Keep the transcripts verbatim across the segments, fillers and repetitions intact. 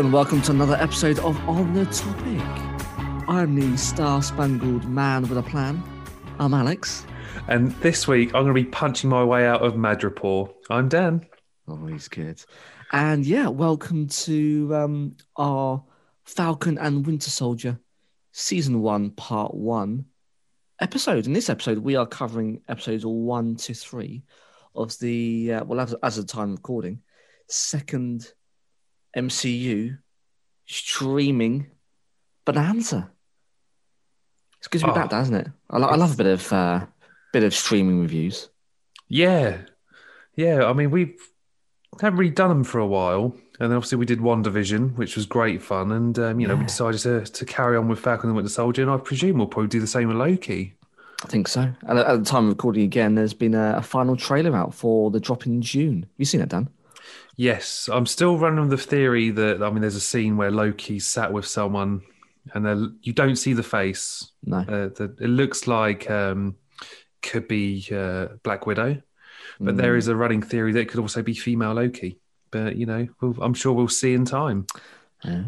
and welcome to another episode of On The Topic. I'm the star-spangled man with a plan. I'm Alex. And this week, I'm going to be punching my way out of Madripoor. I'm Dan. Oh, he's good. And yeah, welcome to um, our Falcon and Winter Soldier Season one, Part one episode. In this episode, we are covering episodes one to three of the, uh, well, as, as of the time of recording, second M C U streaming bonanza. It's good to be Oh. back, isn't it? I, lo- I love a bit of uh, bit of streaming reviews. Yeah. Yeah, I mean, we haven't really done them for a while. And then obviously we did WandaVision, which was great fun. And, um, you know, we Yeah. decided to, to carry on with Falcon and the Winter Soldier. And I presume we'll probably do the same with Loki. I think so. And at, at the time of recording again, there's been a, a final trailer out for the drop in June. Have you seen it, Dan? Yes, I'm still running the theory that, I mean, there's a scene where Loki sat with someone and they're- you don't see the face. No. Uh, the, it looks like um, could be uh, Black Widow, but there is a running theory that it could also be female Loki. But, you know, we'll, I'm sure we'll see in time. Ah,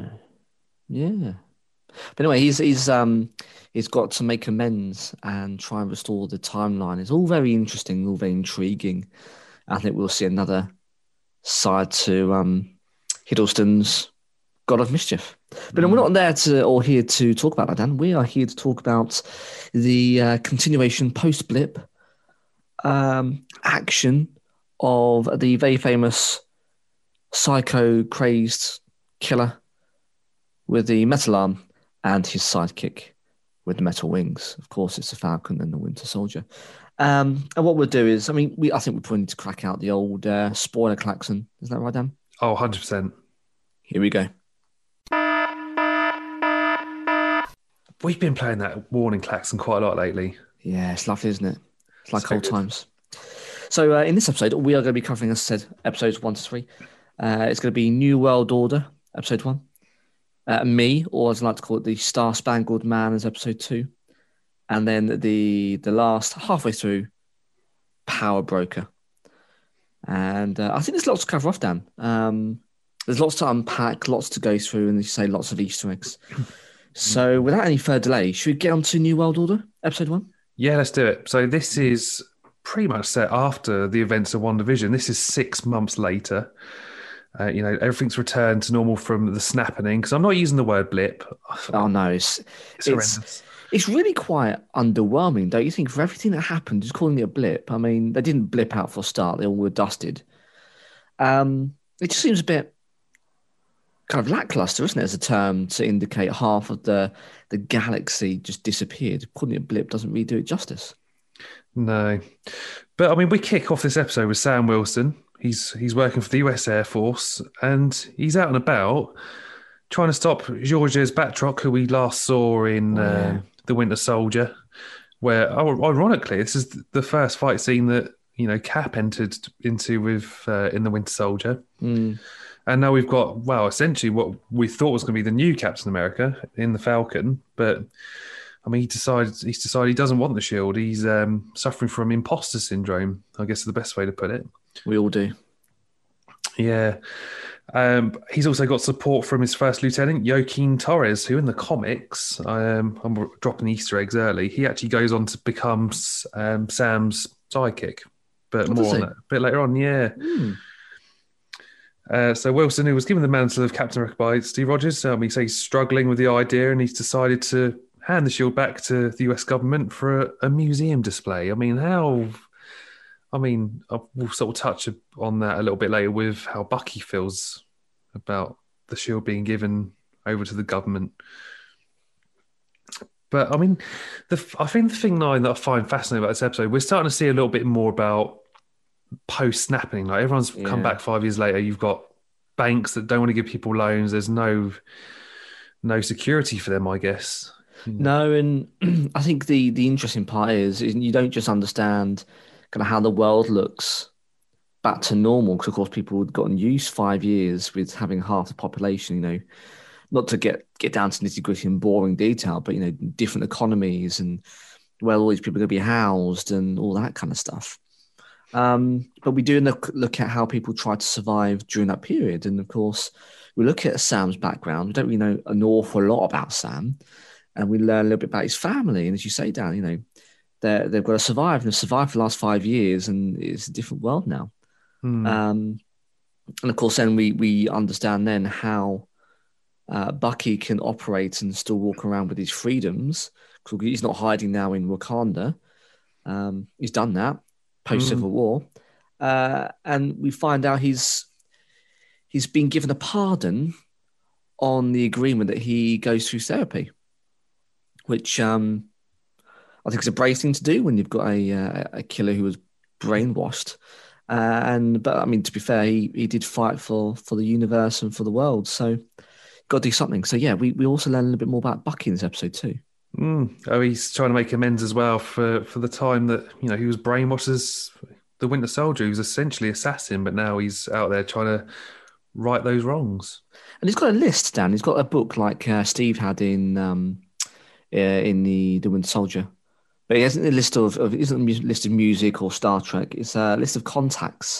yeah. But anyway, he's he's um he's got to make amends and try and restore the timeline. It's all very interesting, all very intriguing. I think we'll see another side to um Hiddleston's God of Mischief. But we're not there to or here to talk about that, Dan. We are here to talk about the uh, continuation post blip um action of the very famous psycho crazed killer with the metal arm and his sidekick with the metal wings. Of course, it's the Falcon and the Winter Soldier. Um, and what we'll do is, I mean, we I think we probably need to crack out the old uh, spoiler klaxon. Is that right, Dan? Oh, one hundred percent. Here we go. We've been playing that warning klaxon quite a lot lately. Yeah, it's lovely, isn't it? It's like So old good. times. So uh, in this episode, we are going to be covering, as I said, episodes one to three. Uh, it's going to be New World Order, episode one. Uh, Me, or as I like to call it, the Star Spangled Man, is episode two. And then the the last, halfway through, Power Broker. And uh, I think there's lots to cover off, Dan. Um, there's lots to unpack, lots to go through, and as you say, lots of Easter eggs. So without any further delay, should we get on to New World Order, episode one? Yeah, let's do it. So this is pretty much set after the events of WandaVision. This is six months later. Uh, you know, everything's returned to normal from the snapping, because I'm not using the word blip. Oh, no, it's, It's it's, horrendous. it's really quite underwhelming, don't you think, for everything that happened, just calling it a blip? I mean, they didn't blip out for a start. They all were dusted. Um, it just seems a bit kind of lackluster, isn't it, as a term to indicate half of the, the galaxy just disappeared. Calling it a blip doesn't really do it justice. No. But, I mean, we kick off this episode with Sam Wilson. He's he's working for the U S Air Force, and he's out and about trying to stop Georges Batroc, who we last saw in Oh, yeah. uh, The Winter Soldier, where, oh, ironically, this is the first fight scene that, you know, Cap entered into with uh, in The Winter Soldier. Mm. And now we've got, well, essentially what we thought was going to be the new Captain America in the Falcon. But, I mean, he decided, he's decided he doesn't want the shield. He's um, suffering from imposter syndrome, I guess is the best way to put it. We all do. Yeah. Um, he's also got support from his first lieutenant, Joaquin Torres, who in the comics, um, I'm dropping Easter eggs early, he actually goes on to become um, Sam's sidekick. But Oh, more does on he? that a bit later on, yeah. Mm. Uh, so Wilson, who was given the mantle of Captain America by Steve Rogers, um, he says he's struggling with the idea and he's decided to hand the shield back to the U S government for a, a museum display. I mean, how... I mean, we'll sort of touch on that a little bit later with how Bucky feels about the shield being given over to the government. But, I mean, the I think the thing now that I find fascinating about this episode, we're starting to see a little bit more about post-snapping. Like, everyone's Yeah. come back five years later. You've got banks that don't want to give people loans. There's no no security for them, I guess. No, and I think the the interesting part is, is you don't just understand kind of how the world looks back to normal, because of course people had gotten used five years with having half the population, you know, not to get get down to nitty gritty and boring detail, but you know, different economies and where all these people are going to be housed and all that kind of stuff. Um, but we do look look at how people tried to survive during that period, and of course, we look at Sam's background. We don't really know an awful lot about Sam, and we learn a little bit about his family. And as you say, Dan, you know, they they've got to survive, and they've survived for the last five years, and it's a different world now. Hmm. Um, and of course, then we we understand then how uh, Bucky can operate and still walk around with his freedoms, because he's not hiding now in Wakanda. Um, he's done that post Civil War, uh, and we find out he's he's been given a pardon on the agreement that he goes through therapy, which um, I think is a brave thing to do when you've got a uh, a killer who was brainwashed. Uh, and but I mean, to be fair, he, he did fight for for the universe and for the world, so got to do something. So yeah, we, we also learn a little bit more about Bucky in this episode too. Mm. Oh, he's trying to make amends as well for, for the time that, you know, he was brainwashed as the Winter Soldier. He was essentially assassin, but now he's out there trying to right those wrongs. And he's got a list, Dan. He's got a book like uh, Steve had in um, uh, in the the Winter Soldier, but he hasn't a list of, of it isn't a list of music or Star Trek. It's a list of contacts,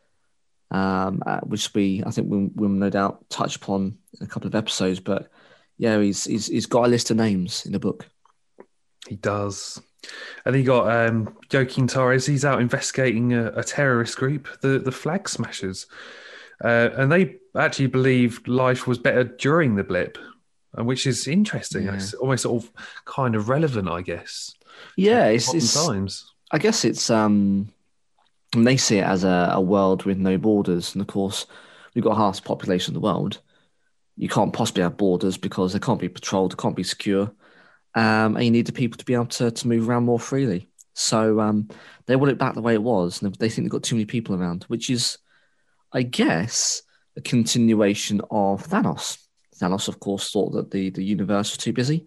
um, uh, which we I think we'll, we'll no doubt touch upon in a couple of episodes. But yeah, he's he's he's got a list of names in the book. He does. And he got um, Joaquin Torres. He's out investigating a, a terrorist group, the the Flag Smashers, uh, and they actually believed life was better during the blip, which is interesting. Yeah. It's almost sort of kind of relevant, I guess. Yeah, it's, Modern it's times. I guess it's um, and they see it as a, a world with no borders, and of course, we've got half the population of the world. You can't possibly have borders because they can't be patrolled, they can't be secure, um, and you need the people to be able to, to move around more freely. So um, they want it back the way it was, and they think they've got too many people around, which is, I guess, a continuation of Thanos. Thanos, of course, thought that the, the universe was too busy.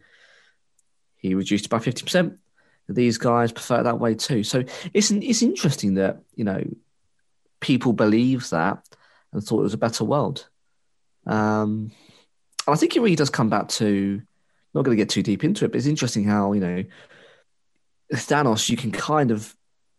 He reduced it by fifty percent. These guys prefer it that way too. So it's it's interesting that, you know, people believe that and thought it was a better world. Um, and I think it really does come back to, not going to get too deep into it, but it's interesting how, you know, Thanos, you can kind of,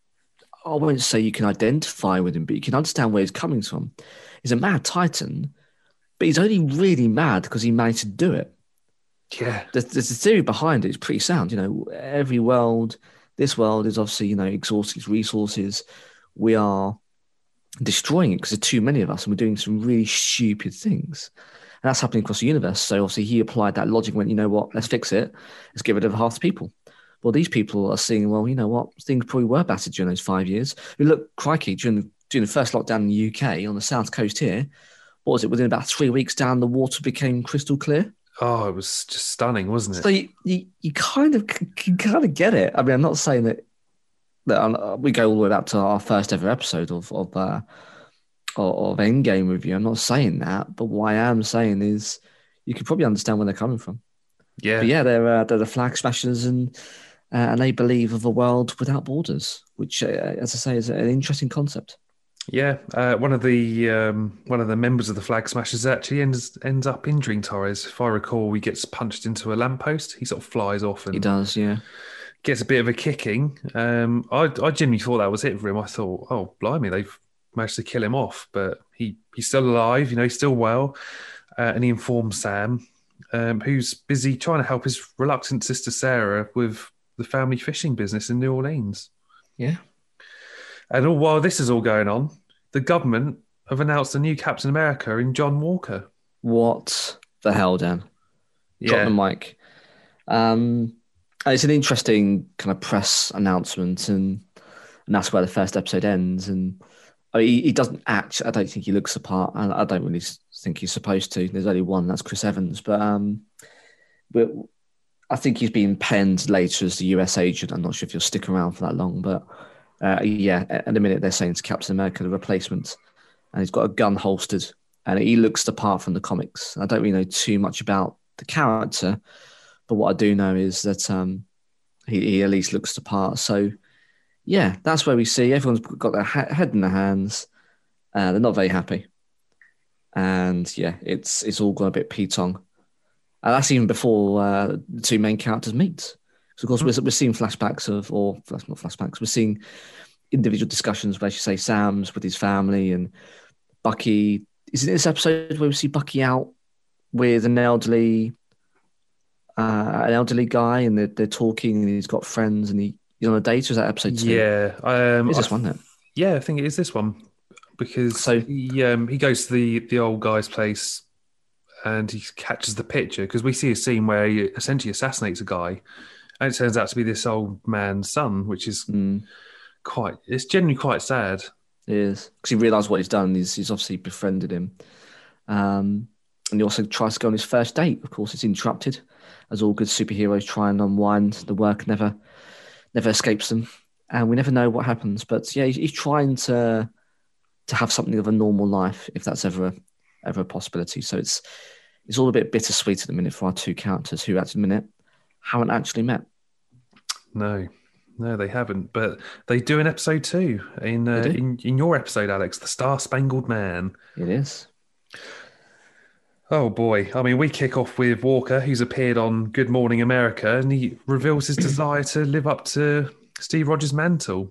I won't say you can identify with him, but you can understand where he's coming from. He's a mad titan, but he's only really mad because he managed to do it. Yeah. There's, there's a theory behind it. It's pretty sound. You know, every world, this world is obviously, you know, exhausting its resources. We are destroying it because there's too many of us and we're doing some really stupid things. And that's happening across the universe. So obviously he applied that logic and went, you know what, let's fix it. Let's get rid of half the people. Well, these people are seeing, well, you know what, things probably were better during those five years. I mean, look, crikey, during the, during the first lockdown in the U K, on the south coast here, what was it, within about three weeks down, the water became crystal clear? Oh, it was just stunning, wasn't it? So you, you, you kind of can kind of get it. I mean, I'm not saying that that I'm, we go all the way back to our first ever episode of of, uh, of Endgame review. I'm not saying that, but what I am saying is you can probably understand where they're coming from. Yeah, but yeah, they're uh, they're the Flag Smashers, and uh, and they believe of a world without borders, which, uh, as I say, is an interesting concept. Yeah, uh, one of the um, one of the members of the Flag Smashers actually ends ends up injuring Torres. If I recall, he gets punched into a lamppost. He sort of flies off and He does, yeah. Gets a bit of a kicking. Um, I I genuinely thought that was it for him. I thought, oh blimey, they've managed to kill him off, but he he's still alive. You know, he's still well, uh, and he informs Sam, um, who's busy trying to help his reluctant sister Sarah with the family fishing business in New Orleans. Yeah. And all while this is all going on, the government have announced a new Captain America in John Walker. What the hell, Dan? Drop Yeah. the mic. Um, it's an interesting kind of press announcement, and and that's where the first episode ends. And I mean, he, he doesn't act. I don't think he looks the part, and I don't really think he's supposed to. There's only one, that's Chris Evans. But um, but I think he's being penned later as the U S agent. I'm not sure if he'll stick around for that long, but. Uh, yeah, at the minute they're saying it's Captain America, the replacement, and he's got a gun holstered, and he looks the part from the comics. I don't really know too much about the character, but what I do know is that um, he, he at least looks the part. So, yeah, that's where we see everyone's got their ha- head in their hands. Uh, they're not very happy, and yeah, it's it's all gone a bit petong. And that's even before uh, the two main characters meet. So, of course, we're, we're seeing flashbacks of, or not flashbacks, we're seeing individual discussions where, you say, Sam's with his family and Bucky is it this episode where we see Bucky out with an elderly, uh, an elderly guy, and they're, they're talking, and he's got friends, and he, he's on a date? Or is that episode two? Yeah, um, It's I this one, isn't it? yeah, I think it is this one because So- he um, he goes to the the old guy's place and he catches the picture because we see a scene where he essentially assassinates a guy, and it turns out to be this old man's son, which is Mm, quite it's genuinely quite sad. it is because he realised what he's done. He's he's obviously befriended him, um, and he also tries to go on his first date. Of course, it's interrupted, as all good superheroes try and unwind. The work never never escapes them, and we never know what happens. But yeah, he's, he's trying to to have something of a normal life, if that's ever a, ever a possibility. So it's it's all a bit bittersweet at the minute for our two characters who, at the minute, haven't actually met. No, no, they haven't, but they do in episode two in uh, They do. in in your episode, Alex, the Star Spangled Man. It is. Oh boy. I mean, we kick off with Walker, who's appeared on Good Morning America, and he reveals his desire to live up to Steve Rogers' mantle.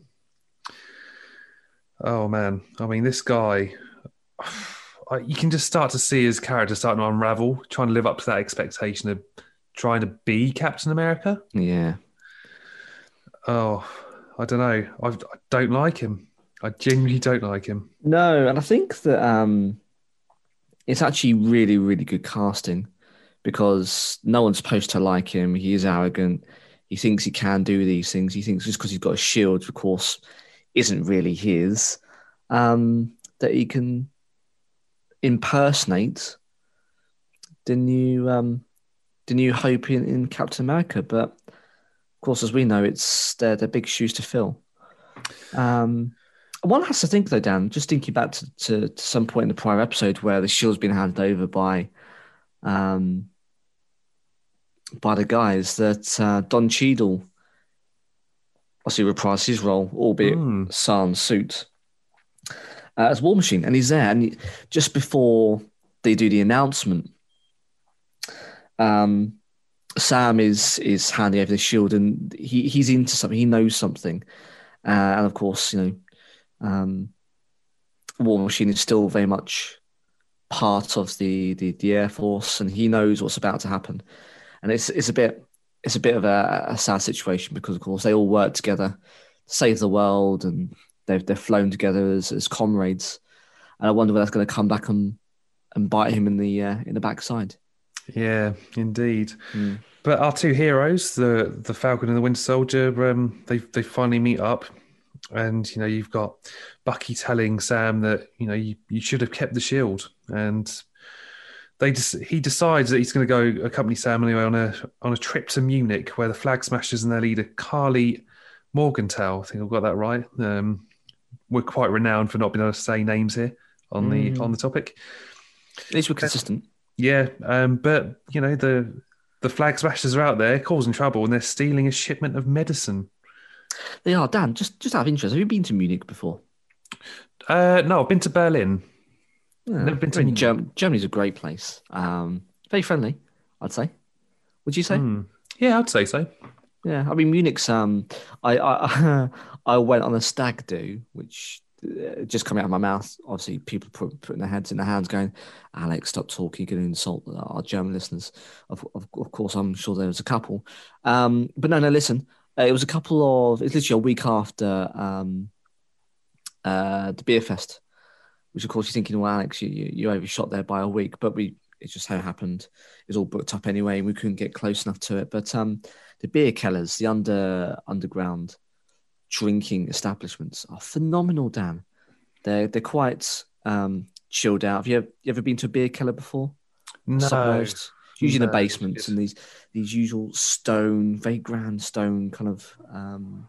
Oh man. I mean, this guy, I- you can just start to see his character starting to unravel, trying to live up to that expectation of trying to be Captain America. Yeah. Oh, I don't know. I, I don't like him. I genuinely don't like him. No, and I think that um, it's actually really, really good casting because no one's supposed to like him. He is arrogant. He thinks he can do these things. He thinks just because he's got a shield, of course, isn't really his, um, that he can impersonate the new um, the new hope in, in Captain America. But of course, as we know, it's they're, they're big shoes to fill. Um, one has to think, though, Dan, just thinking back to, to, to some point in the prior episode where the shield's been handed over by um, by the guys, that uh, Don Cheadle obviously reprised his role, albeit Mm. sans suit, uh, as War Machine. And he's there. And he, just before they do the announcement, um, Sam is is handing over the shield, and he, he's into something. He knows something. Uh, and of course, you know, um, War Machine is still very much part of the, the the Air Force, and he knows what's about to happen. And it's it's a bit it's a bit of a, a sad situation because, of course, they all work together to save the world, and they've they've flown together as, as comrades. And I wonder whether that's going to come back and and bite him in the uh, in the backside. Yeah, indeed. Mm. But our two heroes, the the Falcon and the Winter Soldier, um, they they finally meet up, and you know you've got Bucky telling Sam that you know you, you should have kept the shield, and they just he decides that he's going to go accompany Sam anyway on a on a trip to Munich, where the Flag Smashers and their leader Carly Morgenthau, I think I've got that right. Um, we're quite renowned for not being able to say names here on the Mm. on the topic. At least we're consistent. Yeah, um, but you know the the Flag Smashers are out there causing trouble, and they're stealing a shipment of medicine. They are. Dan, just just out of interest, have you been to Munich before? Uh, no, I've been to Berlin. Yeah, Never been to really, Munich. Germ- Germany's a great place. Um, very friendly, I'd say. Would you say? Hmm. Yeah, I'd say so. Yeah, I mean Munich's. Um, I I I went on a stag do, which uh, just coming out of my mouth. Obviously, people put, putting their heads in their hands, going, "Alex, stop talking. You're going to insult our German listeners." Of, of of course, I'm sure there was a couple. Um, but no, no. Listen, uh, it was a couple of. It's literally a week after um, uh, the beer fest, which of course you're thinking, well, Alex, you you, you overshot there by a week, but we. It just so happened it was all booked up anyway, and we couldn't get close enough to it. But um, the beer kellers, the under underground drinking establishments, are phenomenal. Dan, they're they're quite um, chilled out. Have you, ever, you ever been to a beer keller before? No, Submerged? Usually in No, the basements it's- and these these usual stone, very grand stone kind of. Um,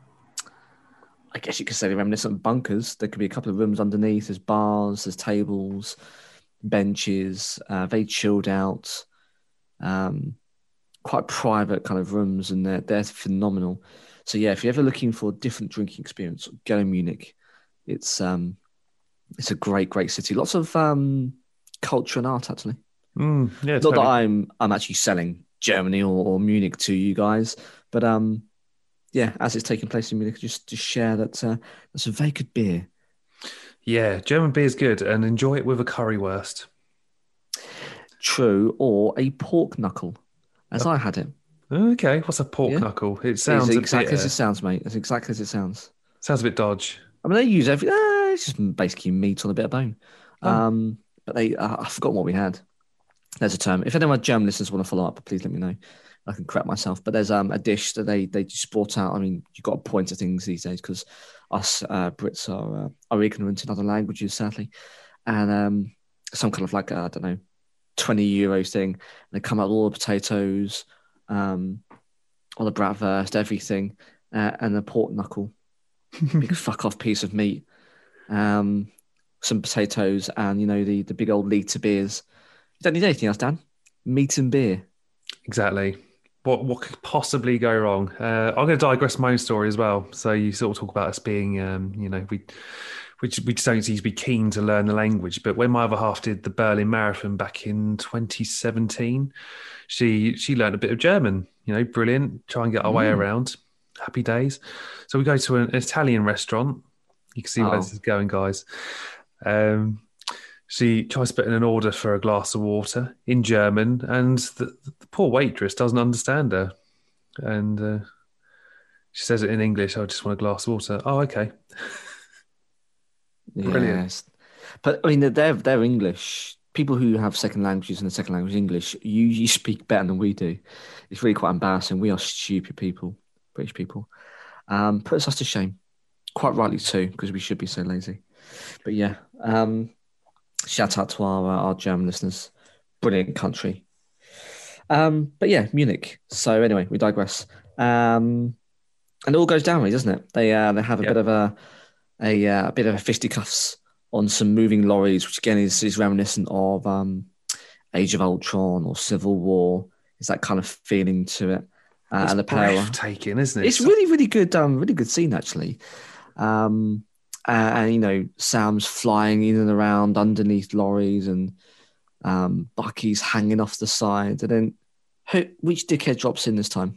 I guess you could say they're reminiscent of bunkers. There could be a couple of rooms underneath. There's bars, there's tables, benches, uh, very chilled out, um, quite private kind of rooms, and they're, they're phenomenal. So yeah, if you're ever looking for a different drinking experience, go to Munich. It's um, it's a great, great city. Lots of um, culture and art, actually. Mm, yeah, Not totally. that I'm I'm actually selling Germany or, or Munich to you guys, but um, yeah, as it's taking place in Munich, just to share that uh, that's a very good beer Yeah, German beer's good, and enjoy it with a currywurst. True, or a pork knuckle, as Uh, I had it. okay, what's a pork Yeah, knuckle? It it's sounds a bit exactly as it uh, sounds, mate. It's exactly as it sounds. sounds a bit dodge. I mean, they use every. Uh, it's just basically meat on a bit of bone. Oh, Um, but they, uh, I've forgotten what we had. There's a term. If anyone German listeners want to follow up, please let me know. I can correct myself. But there's um a dish that they they just brought out. I mean, you've got to point at things these days because us uh, Brits are uh, are ignorant in other languages, sadly. And um, some kind of like uh, I don't know, twenty euros thing. And they come out with all the potatoes, um, all the bratwurst, everything, uh, and the pork knuckle, big fuck off piece of meat, um, some potatoes, and you know the the big old liter beers. You don't need anything else, Dan. Meat and beer. exactly. What what could possibly go wrong? Uh, I'm going to digress my own story as well. So you sort of talk about us being, um, you know, we we just, we just don't seem to be keen to learn the language. But when my other half did the Berlin Marathon back in twenty seventeen, she she learned a bit of German. You know, brilliant. Try and get our way Mm. around. Happy days. So we go to an Italian restaurant. You can see where Oh, this is going, guys. Um, she tries to put in an order for a glass of water in German, and the, the poor waitress doesn't understand her. And uh, she says it in English. I just want a glass of water. Oh, okay, brilliant. yes. But I mean, they're they're English. People who have second languages and the second language English usually speak better than we do. It's really quite embarrassing. We are stupid people, British people. Um, puts us to shame. Quite rightly too, because we should be so lazy. But yeah, um, shout out to our uh, our German listeners. Brilliant country. Um, but yeah, Munich. So anyway, we digress. Um, and it all goes down, really, doesn't it? They uh, they have a bit Yep. of a a, uh, a bit of a fisticuffs on some moving lorries, which again is is reminiscent of um, Age of Ultron or Civil War. It's that kind of feeling to it. Uh, It's and the power. breathtaking, isn't it? It's So, really, really good. Um, really good scene actually. Um, uh, and you know, Sam's flying in and around underneath lorries, and um, Bucky's hanging off the side. And then, who, which dickhead drops in this time?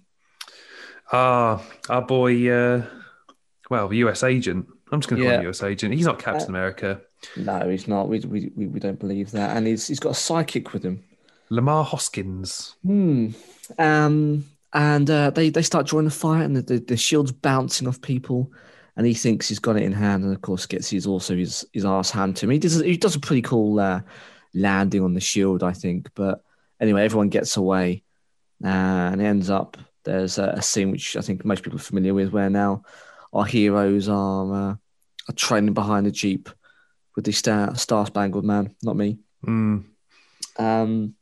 ah, our boy, uh, well, the U S agent. I'm just going to call him Yeah. U S agent. He's not Uh, Captain America. no, he's not. We, we we we don't believe that. And he's he's got a sidekick with him. Lamar Hoskins. Hmm. Um. And uh, they they start joining the fight, and the, the the shield's bouncing off people, and he thinks he's got it in hand, and of course gets his also his his ass handed to him. He does he does a pretty cool uh, landing on the shield, I think. But anyway, everyone gets away, uh, and it ends up there's a, a scene which I think most people are familiar with, where now our heroes are uh, are training behind a jeep with the star star spangled man, not me. Mm, Um,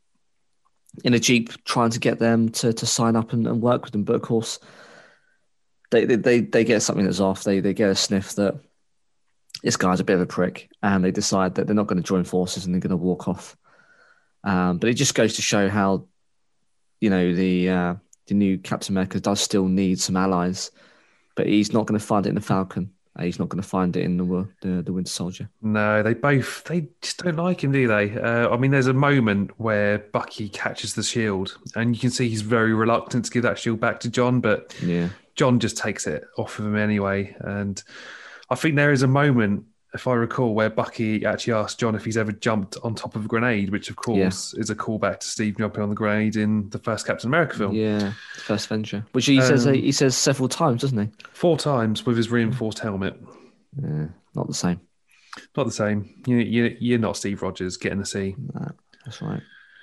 in a jeep, trying to get them to to sign up and, and work with them, but of course they they they, they get something that's off. They they get a sniff that this guy's a bit of a prick, and they decide that they're not going to join forces and they're going to walk off. Um, but it just goes to show how you know the uh, the new Captain America does still need some allies, but he's not going to find it in the Falcon. Uh, He's not going to find it in the the, the Winter Soldier. no, they both they just don't like him, do they? Uh, I mean, there's a moment where Bucky catches the shield, and you can see he's very reluctant to give that shield back to John, but Yeah, John just takes it off of him anyway. And I think there is a moment, if I recall, where Bucky actually asked John if he's ever jumped on top of a grenade, which of yeah, course is a callback to Steve jumping on the grenade in the first Captain America film. yeah. First Avenger, which he says Um, he says several times, doesn't he? four times with his reinforced helmet. Yeah, not the same. Not the same. You, you, you're not Steve Rogers getting the C. No, that's right.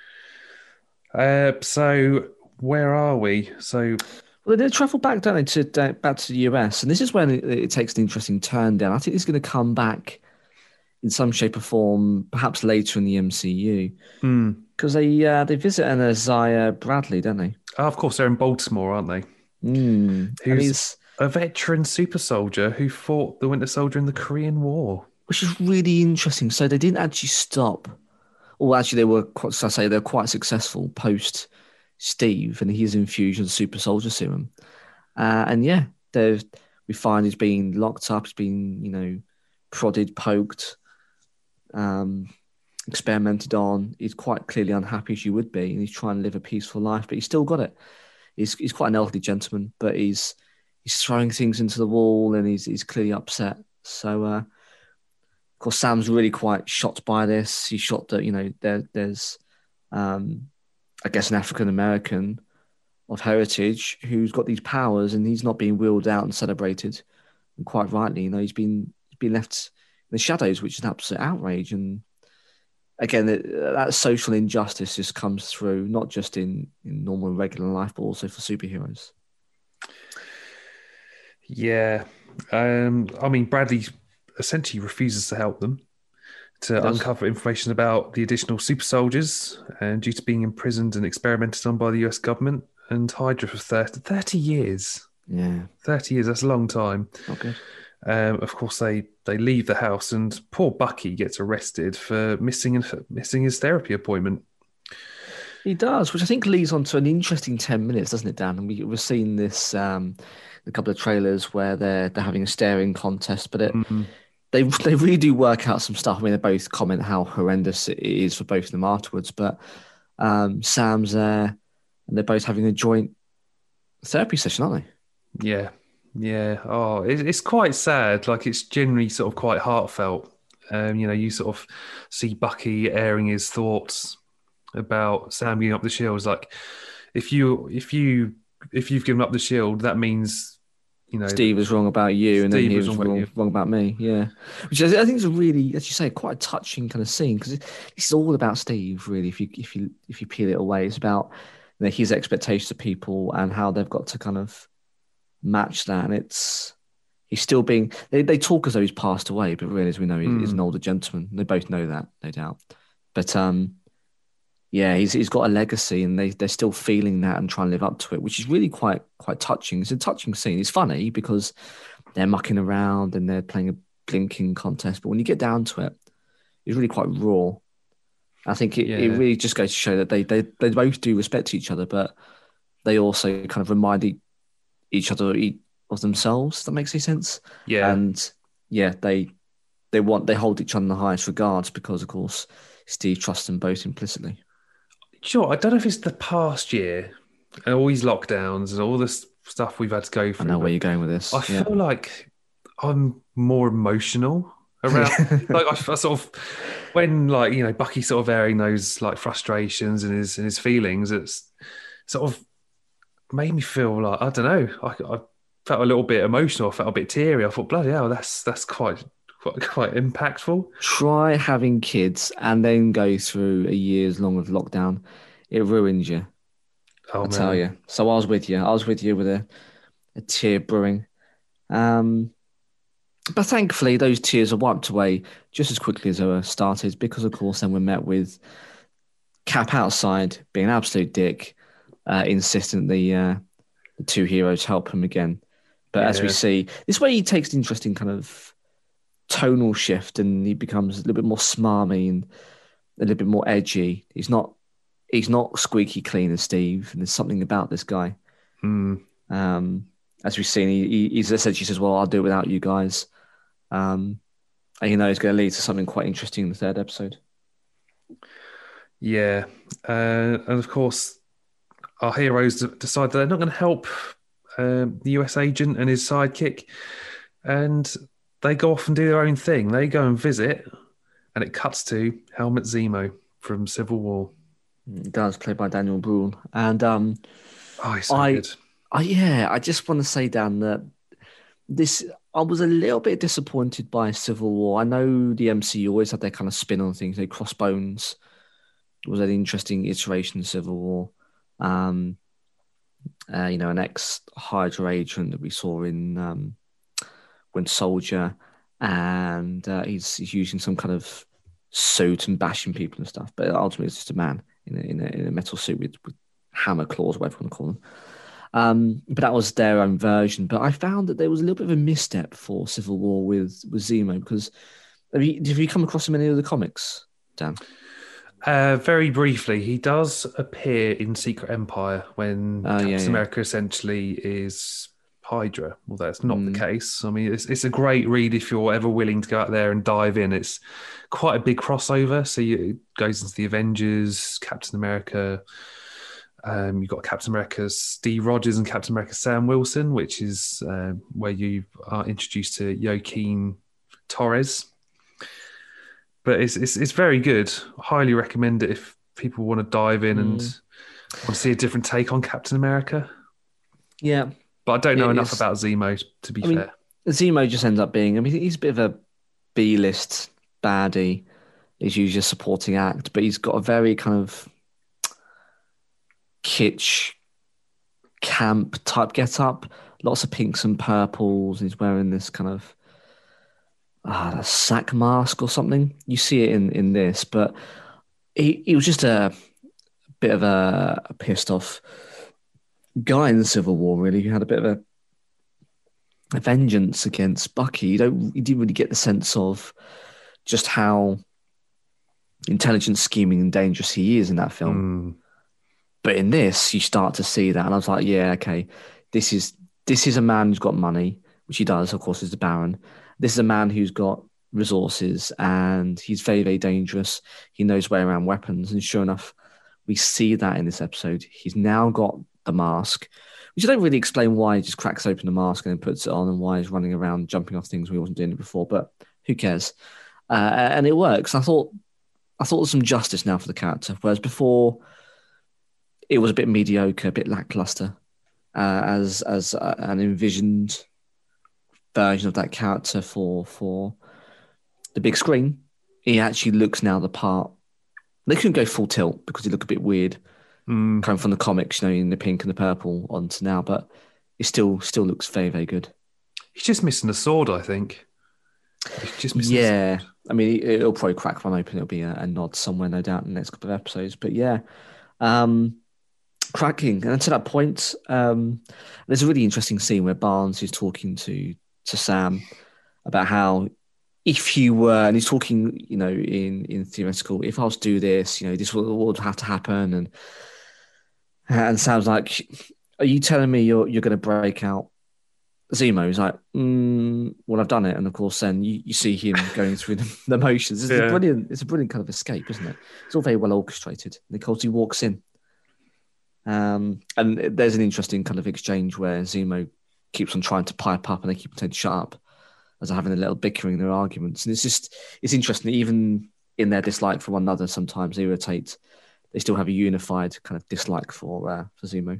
Uh, so where are we? So Well, they travel back, don't they, to uh, back to the U S, and this is when it, it takes an interesting turn down. I think it's going to come back in some shape or form, perhaps later in the M C U, hmm. because they uh, they visit an Isaiah Bradley, don't they? Oh, of course, they're in Baltimore, aren't they? Mm. And Who's he's a veteran super soldier who fought the Winter Soldier in the Korean War. which is really interesting. So they didn't actually stop. Or actually, they were quite, so I say they're quite successful post Steve and his infusion of super soldier serum. Uh, and yeah, they've we find he's been locked up, he's been, you know, prodded, poked, um, experimented on. He's quite clearly unhappy as you would be, and he's trying to live a peaceful life, but he's still got it. He's he's quite an elderly gentleman, but he's he's throwing things into the wall and he's he's clearly upset. So uh, course, Sam's really quite shocked by this. He's shocked that, you know, there, there's, um, I guess, an African American of heritage who's got these powers and he's not being wheeled out and celebrated. And quite rightly, you know, he's been he's been left in the shadows, which is an absolute outrage. And again, that, that social injustice just comes through, not just in, in normal and regular life, but also for superheroes. Yeah. Um, I mean, Bradley essentially refuses to help them, to uncover information about the additional super soldiers, and due to being imprisoned and experimented on by the U S government and Hydra for thirty, thirty years. Yeah. thirty years, that's a long time. Not good. Um, of course, they, they leave the house and poor Bucky gets arrested for missing missing his therapy appointment. He does, which I think leads on to an interesting ten minutes, doesn't it, Dan? And we, we're seeing this, um, a couple of trailers where they're they're having a staring contest, but it, mm-hmm. they they really do work out some stuff. I mean, they both comment how horrendous it is for both of them afterwards, but um, Sam's there and they're both having a joint therapy session, aren't they? Yeah. Yeah. Oh, it, it's quite sad. Like, it's generally sort of quite heartfelt. Um, you know, you sort of see Bucky airing his thoughts about Sam giving up the shield. It's like, if you if you if you've given up the shield, that means, you know, Steve was wrong about you, Steve and then he was, was wrong, wrong, wrong about me. Yeah, which I think is a really, as you say, quite a touching kind of scene, because it's all about Steve, really. If you if you if you peel it away, it's about, you know, his expectations of people and how they've got to kind of match that. And it's he's still being. They, they talk as though he's passed away, but really, as we know, he, mm. he's an older gentleman. They both know that, no doubt. But um. Yeah, he's he's got a legacy, and they they're still feeling that and trying to live up to it, which is really quite quite touching. It's a touching scene. It's funny because they're mucking around and they're playing a blinking contest, but when you get down to it, it's really quite raw. I think it, yeah. it really just goes to show that they, they they both do respect each other, but they also kind of remind each other of themselves. If that makes any sense. Yeah, and yeah, they they want they hold each other in the highest regards because, of course, Steve trusts them both implicitly. Sure, I don't know if it's the past year and all these lockdowns and all this stuff we've had to go through. I know where you're going with this. I yeah. feel like I'm more emotional around. like I, I sort of, when like you know Bucky sort of airing those like frustrations and his and his feelings, it's sort of made me feel like, I don't know. I, I felt a little bit emotional. I felt a bit teary. I thought, bloody hell, that's that's quite. Quite, quite impactful. Try having kids and then go through a year's long of lockdown. It ruins you. Oh, I man. tell you. So I was with you. I was with you with a, a tear brewing. Um, but thankfully, those tears are wiped away just as quickly as they were started, because, of course, then we're met with Cap outside being an absolute dick, uh, insisting that the, uh, the two heroes help him again. But yeah. as we see, this way he takes an interesting kind of tonal shift, and he becomes a little bit more smarmy and a little bit more edgy. He's not he's not squeaky clean as Steve, and there's something about this guy. Mm. Um, as we've seen, he, he he's essentially says, "Well, I'll do it without you guys." Um, and you know, it's going to lead to something quite interesting in the third episode. Yeah, uh, and of course, our heroes decide that they're not going to help uh, the U S agent and his sidekick, and they go off and do their own thing. They go and visit, and it cuts to Helmut Zemo from Civil War. It does, played by Daniel Bruhl. And um, oh, he's so I, good. I, yeah, I just want to say, Dan, that this I was a little bit disappointed by Civil War. I know the M C U always had their kind of spin on things. They Crossbones was an interesting iteration of Civil War. Um, uh, you know, an ex-Hydra agent that we saw in um, Winter Soldier, and uh, he's he's using some kind of suit and bashing people and stuff. But ultimately, it's just a man in a, in a, in a metal suit with, with hammer claws, whatever you want to call them. Um, but that was their own version. But I found that there was a little bit of a misstep for Civil War with, with Zemo, because have you, have you come across him in any of the comics, Dan? Uh, very briefly, he does appear in Secret Empire when uh, Captain yeah, yeah. America essentially is Hydra. Well, that's not Mm. the case. I mean, it's it's a great read if you're ever willing to go out there and dive in. It's quite a big crossover. So you, it goes into the Avengers, Captain America. Um, you've got Captain America Steve Rogers and Captain America Sam Wilson, which is uh, where you are introduced to Joaquin Torres. but it's it's it's very good. Highly recommend it if people want to dive in and Mm, want to see a different take on Captain America. yeah, But I don't know it enough is. about Zemo, to be I mean, fair. Zemo just ends up being. I mean, he's a bit of a B-list baddie. He's usually a supporting act, but he's got a very kind of kitsch camp type get up. Lots of pinks and purples. He's wearing this kind of uh, sack mask or something. You see it in in this, but he, he was just a bit of a, a pissed off guy in the Civil War. Really, he had a bit of a, a vengeance against Bucky. You don't, you didn't really get the sense of just how intelligent, scheming, and dangerous he is in that film. Mm, But in this, you start to see that, and I was like, yeah, okay, this is this is a man who's got money, which he does, of course, is the Baron. This is a man who's got resources, and he's very, very dangerous. He knows way around weapons, and sure enough, we see that in this episode. He's now got the mask, which I don't really explain why he just cracks open the mask and then puts it on, and why he's running around jumping off things when he wasn't doing it before. But who cares? Uh, and it works. I thought I thought there was some justice now for the character, whereas before it was a bit mediocre, a bit lackluster, uh, as as uh, an envisioned version of that character for for the big screen. He actually looks now the part. They couldn't go full tilt because he looked a bit weird mm. coming from the comics, you know, in the pink and the purple onto now, but it still still looks very, very good. He's just missing a sword, I think. He's just missing. Yeah, I mean, it- it'll probably crack one open. It'll be a, a nod somewhere, no doubt, in the next couple of episodes. But yeah, um, cracking. And to that point, um, there's a really interesting scene where Barnes is talking to to Sam about how if you were, and he's talking, you know, in in theoretical, if I was to do this, you know, this would, would have to happen, and and Sam's like, "Are you telling me you're you're going to break out Zemo?" He's like, mm, "Well, I've done it," and of course, then you, you see him going through the, the motions. It's Yeah. a brilliant, it's a brilliant kind of escape, isn't it? It's all very well orchestrated. And of course, he walks in, um, and there's an interesting kind of exchange where Zemo keeps on trying to pipe up, and they keep on saying, "Shut up," as they're having a little bickering their arguments. And it's just, it's interesting, even in their dislike for one another, sometimes they irritate. They still have a unified kind of dislike for uh, for Zemo.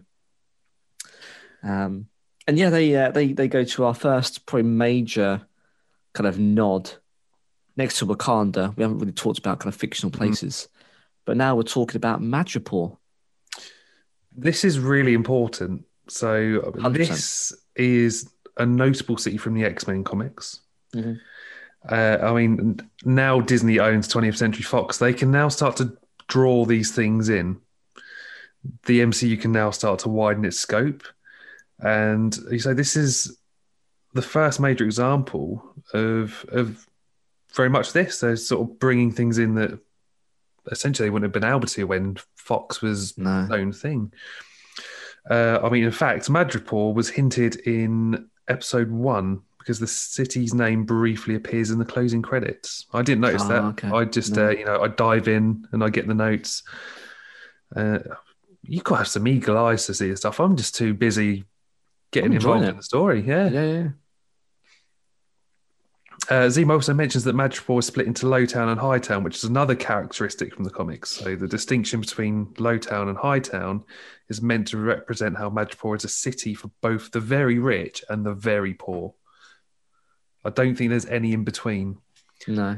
Um, and yeah, they uh, they they go to our first probably major kind of nod next to Wakanda. We haven't really talked about kind of fictional places, mm. but now we're talking about Madripoor. This is really important. So one hundred percent. This is a notable city from the X-Men comics. Mm-hmm. Uh, I mean, now Disney owns twentieth Century Fox. They can now start to draw these things in. The M C U can now start to widen its scope. And you say this is the first major example of of very much this. They're sort of bringing things in that essentially they wouldn't have been able to when Fox was no. its own thing. Uh, I mean, in fact, Madripoor was hinted in episode one because the city's name briefly appears in the closing credits. I didn't notice oh, that. Okay. I just, no. uh, you know, I dive in and I get the notes. Uh, you got to have some eagle eyes to see this stuff. I'm just too busy getting involved it. in the story. Yeah. Yeah, yeah. Uh, Zemo also mentions that Madripoor is split into Lowtown and Hightown, which is another characteristic from the comics. So the distinction between Lowtown and Hightown is meant to represent how Madripoor is a city for both the very rich and the very poor. I don't think there's any in between. No.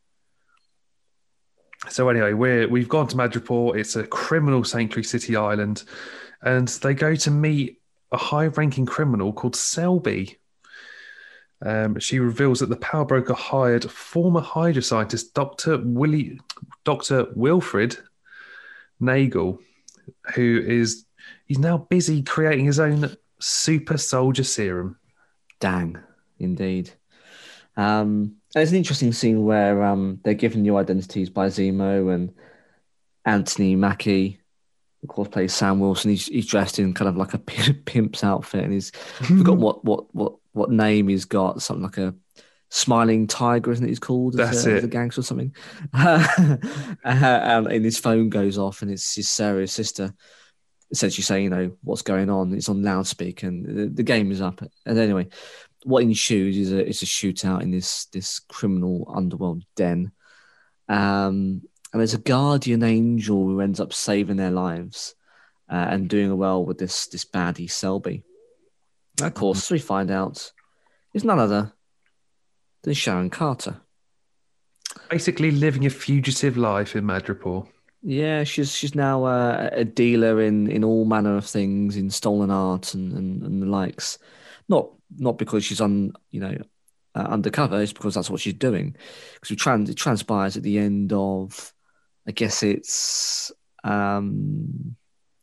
So anyway, we're, we've gone to Madripoor. It's a criminal sanctuary city island, and they go to meet a high-ranking criminal called Selby. Um, she reveals that the power broker hired former Hydra scientist Doctor Willie, Doctor Wilfred Nagel, who is he's now busy creating his own super soldier serum. Dang, indeed. Um, and it's an interesting scene where um, they're given new identities by Zemo, and Anthony Mackie, of course, plays Sam Wilson. He's he's dressed in kind of like a pimp's outfit, and he's forgotten what what what. what name he's got, something like a smiling tiger, isn't it? He's called That's as a, it. as a gangster or something. uh, and his phone goes off, and it's his Sarah's sister essentially saying, you know, what's going on. It's on loudspeaker, and the, the game is up. And anyway, what ensues is a it's a shootout in this this criminal underworld den. Um, and there's a guardian angel who ends up saving their lives uh, and doing well with this this baddie Selby. And of course, we find out is none other than Sharon Carter. Basically living a fugitive life in Madripoor. Yeah, she's she's now uh, a dealer in, in all manner of things, in stolen art and, and, and the likes. Not not because she's on you know uh, undercover, it's because that's what she's doing. Because it, trans- it transpires at the end of, I guess it's um,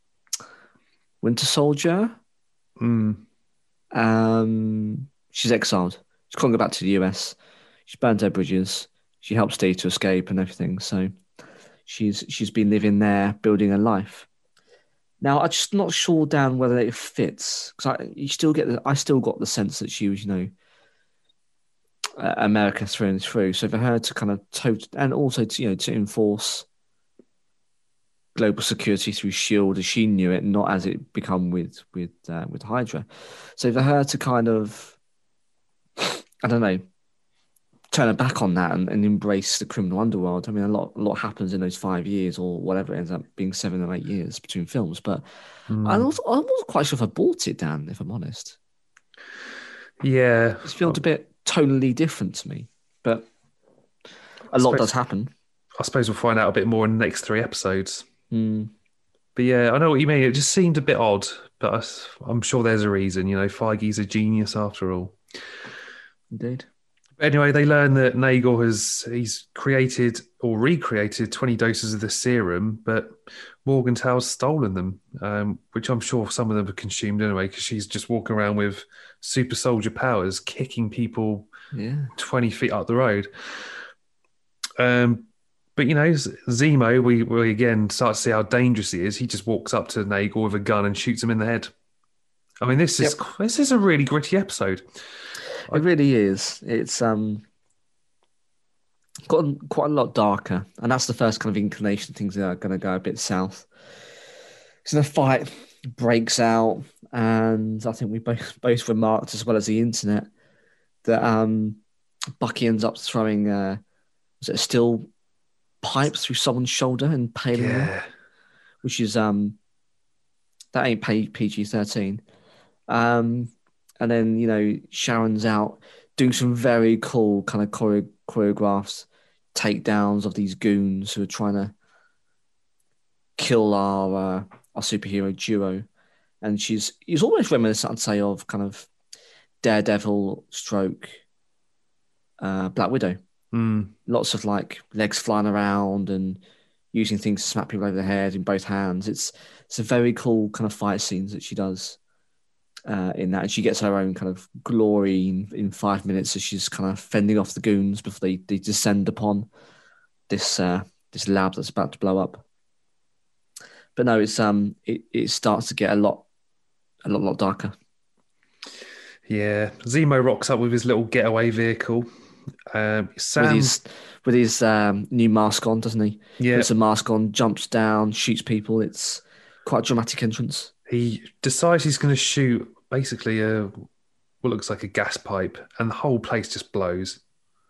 Winter Soldier. Mm. Um, she's exiled. She can't go back to the U S. She burned her bridges. She helped Steve to escape and everything. So she's she's been living there, building a life. Now I'm just not sure, Dan, whether it fits because I you still get the, I still got the sense that she was, you know, uh, America through and through. So for her to kind of tot and also to you know to enforce global security through Shield as she knew it, not as it become with with uh, with Hydra. So for her to kind of, I don't know, turn her back on that and, and embrace the criminal underworld. I mean, a lot a lot happens in those five years or whatever it ends up being seven or eight years between films. But I Mm. also I wasn't quite sure if I bought it, Dan. If I'm honest, Yeah. it feels a bit tonally different to me. But I a lot does suppose, happen. I suppose we'll find out a bit more in the next three episodes. Mm, But yeah, I know what you mean. It just seemed a bit odd, but I, I'm sure there's a reason. You know, Feige's a genius after all. indeed. Anyway, they learn that Nagor has he's created or recreated twenty doses of the serum, but Morgenthau's stolen them, um, which I'm sure some of them are consumed anyway, because she's just walking around with super soldier powers, kicking people Yeah. twenty feet up the road. Um, but you know, Zemo, we, we again start to see how dangerous he is. He just walks up to Nagor with a gun and shoots him in the head. I mean, this is Yep. this is a really gritty episode. It really is. It's um gotten quite a lot darker, and that's the first kind of inclination things are going to go a bit south. So the fight breaks out, and I think we both both remarked, as well as the internet, that um Bucky ends up throwing uh, was it a steel pipe through someone's shoulder and paling them, Yeah. which is um that ain't P G thirteen. Um, and then you know Sharon's out doing some very cool kind of choreo- choreographs, takedowns of these goons who are trying to kill our uh, our superhero duo, and she's she's almost reminiscent, I'd say, of kind of Daredevil stroke uh, Black Widow. Mm. Lots of like legs flying around and using things to smack people over the head in both hands. It's it's a very cool kind of fight scenes that she does uh, in that, and she gets her own kind of glory in, in five minutes as she's kind of fending off the goons before they, they descend upon this uh, this lab that's about to blow up. But no, it's um it, it starts to get a lot a lot lot darker. Yeah, Zemo rocks up with his little getaway vehicle. Um, With Sam, his with his um, new mask on, doesn't he? yeah, Puts a mask on, jumps down, shoots people. It's quite a dramatic entrance. he decides he's going to shoot basically a what looks like a gas pipe, and the whole place just blows.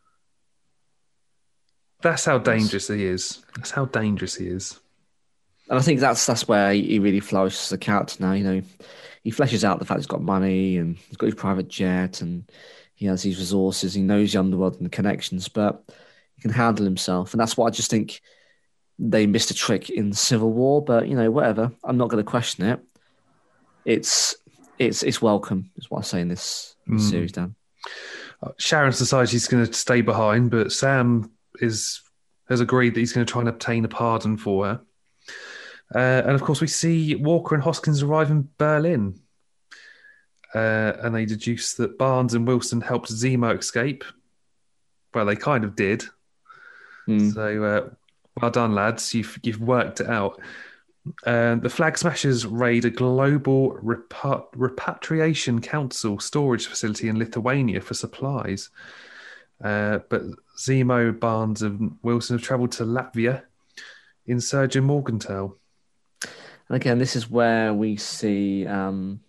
That's how Yes. dangerous he is. That's how dangerous he is. And I think that's that's where he really flourishes as a character now. You know, he fleshes out the fact he's got money and he's got his private jet and he has these resources. He knows the underworld and the connections, but he can handle himself. And that's what I just think they missed a trick in Civil War. But you know, whatever. I'm not going to question it. It's it's it's welcome, is what I say in this, in this Mm. series, Dan. Sharon decides he's going to stay behind, but Sam is has agreed that he's going to try and obtain a pardon for her. Uh, and of course, we see Walker and Hoskins arrive in Berlin. Uh, and they deduce that Barnes and Wilson helped Zemo escape. Well, they kind of did. Mm. So, uh, well done, lads. You've you've worked it out. Uh, the Flag Smashers raid a global repa- repatriation council storage facility in Lithuania for supplies. Uh, but Zemo, Barnes, and Wilson have travelled to Latvia in search of Morgenthau. And again, this is where we see um,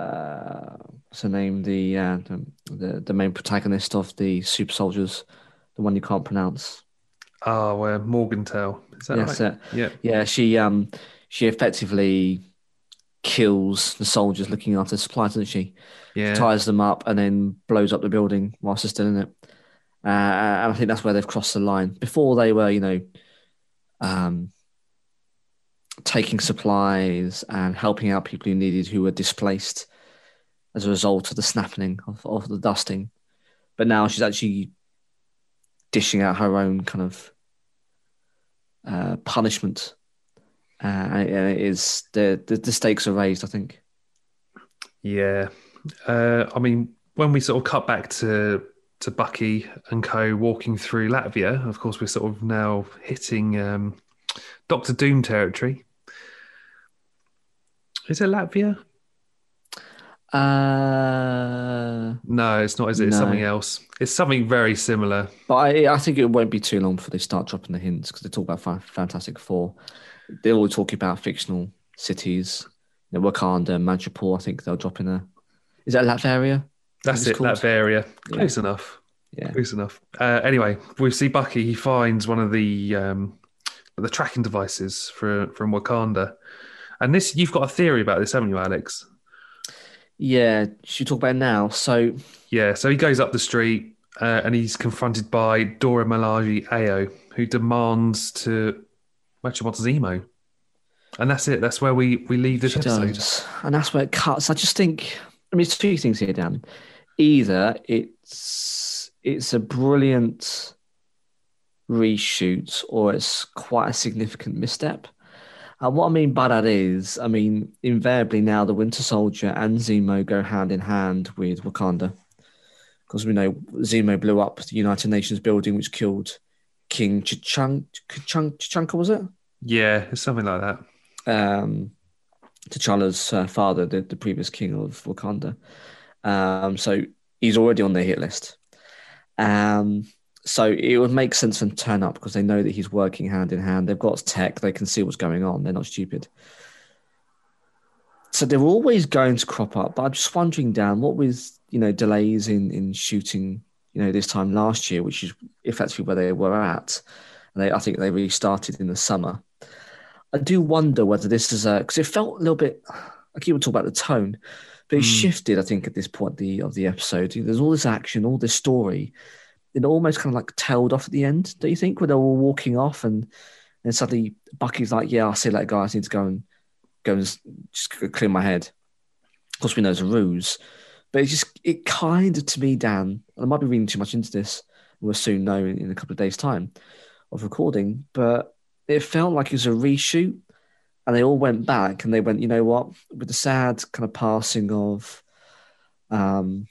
uh, what's her name, the, uh, the the the main protagonist of the Super Soldiers the one you can't pronounce. Oh, uh, Morgenthau. Is that Yeah, right? so, Yeah. yeah, she um she effectively kills the soldiers looking after the supply, doesn't she? She Yeah. ties them up and then blows up the building whilst they're still in it. Uh, and I think that's where they've crossed the line. Before they were, you know, um, taking supplies and helping out people who needed who were displaced as a result of the snapping of, of the dusting. But now she's actually dishing out her own kind of uh, punishment. Uh, and it is the, the the stakes are raised, I think. Yeah. Uh, I mean, when we sort of cut back to to Bucky and co walking through Latvia, of course, we're sort of now hitting um, Doctor Doom territory. Is it Latvia? Uh, No, it's not, is it? It's something no, else. It's something very similar. but I, I think it won't be too long before they start dropping the hints because they talk about Fa- Fantastic Four. They all talk about fictional cities. You know, Wakanda, Madripoor, I think they'll drop in a. Is that Latveria? That's it, Latveria. Close Yeah. enough. Yeah. Close enough. Uh, anyway, we see Bucky. He finds one of the um, the tracking devices for, from Wakanda. And this, you've got a theory about this, haven't you, Alex? Yeah. Should we talk about it now? So, Yeah, so he goes up the street uh, and he's confronted by Dora Milaje Ao, who demands to match him onto Zemo. And that's it. That's where we, we leave this she episode. does. And that's where it cuts. I just think, I mean, it's two things here, Dan. Either it's it's a brilliant reshoot or it's quite a significant misstep. And what I mean by that is, I mean, invariably now the Winter Soldier and Zemo go hand in hand with Wakanda. Because we know Zemo blew up the United Nations building, which killed King T'Chung, T'Chung, T'Chunka, was it? Yeah, it's something like that. Um, T'Challa's uh, father, the, the previous king of Wakanda. Um, so he's already on their hit list. Um, so it would make sense for them to turn up because they know that he's working hand in hand. They've got tech, they can see what's going on. They're not stupid. So they're always going to crop up. But I'm just wondering, Dan, what with you know delays in in shooting, you know, this time last year, which is effectively where they were at. And they, I think they really started in the summer. I do wonder whether this is a because it felt a little bit. I keep on talking about the tone, but it Mm. shifted. I think at this point of the of the episode, there's all this action, all this story. It almost kind of like tailed off at the end. Do you think when they were all walking off and then suddenly Bucky's like, "Yeah, I'll see that guy. I need to go and go and s- just clear my head." Of course, we know it's a ruse, but it just it kind of to me, Dan. And I might be reading too much into this. We'll soon know in, in a couple of days' time of recording, but it felt like it was a reshoot. And they all went back and they went, you know what, with the sad kind of passing of um,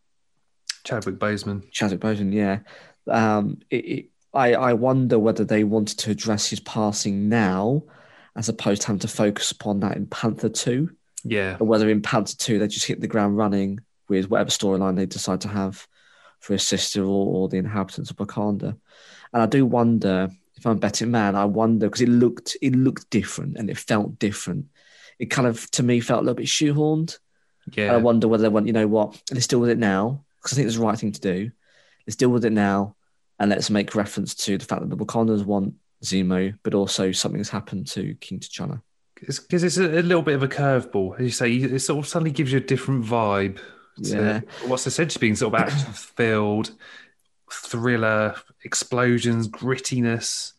Chadwick Boseman. Chadwick Boseman, yeah. Um, it, it, I, I wonder whether they wanted to address his passing now as opposed to having to focus upon that in Panther two. Yeah. Or whether in Panther two they just hit the ground running with whatever storyline they decide to have for his sister or, or the inhabitants of Wakanda. And I do wonder, if I'm a betting man, I wonder because it looked it looked different and it felt different. It kind of to me felt a little bit shoehorned. Yeah. And I wonder whether they went, you know what, let's deal with it now because I think it's the right thing to do. Let's deal with it now and let's make reference to the fact that the Wakandans want Zemo, but also something's happened to King T'Challa. Because it's, it's a, a little bit of a curveball. As you say, it sort of suddenly gives you a different vibe to Yeah. what's essentially being sort of action-filled, thriller, explosions, grittiness.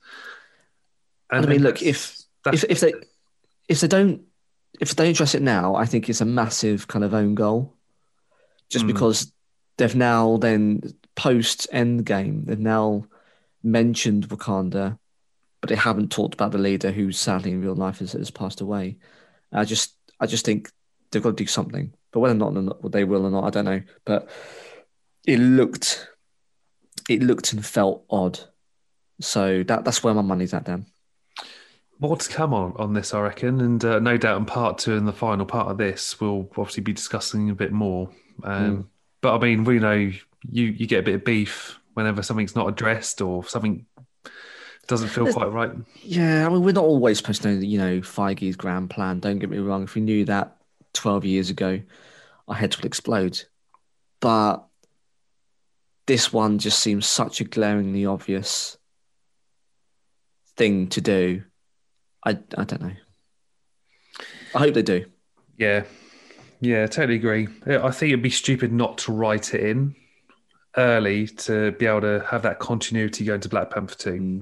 And, I mean, look, that's- if that's- if if they if they don't if they address it now, I think it's a massive kind of own goal. Just Mm. because they've now then post Endgame, they've now mentioned Wakanda, but they haven't talked about the leader who sadly in real life has, has passed away. I just I just think they've got to do something. But whether or not what they will or not, I don't know. But it looked it looked and felt odd. So that that's where my money's at, Dan. More to come on, on this, I reckon, and uh, no doubt in part two and the final part of this, we'll obviously be discussing a bit more. Um, Mm. But I mean, we know you you get a bit of beef whenever something's not addressed or something doesn't feel There's- quite right. Yeah, I mean, we're not always supposed to know, you know, Feige's grand plan. Don't get me wrong. If we knew that twelve years ago, our heads would explode. But this one just seems such a glaringly obvious thing to do. I I don't know. I hope they do. Yeah, yeah, totally agree. Yeah, I think it'd be stupid not to write it in early to be able to have that continuity going to Black Panther two. Mm.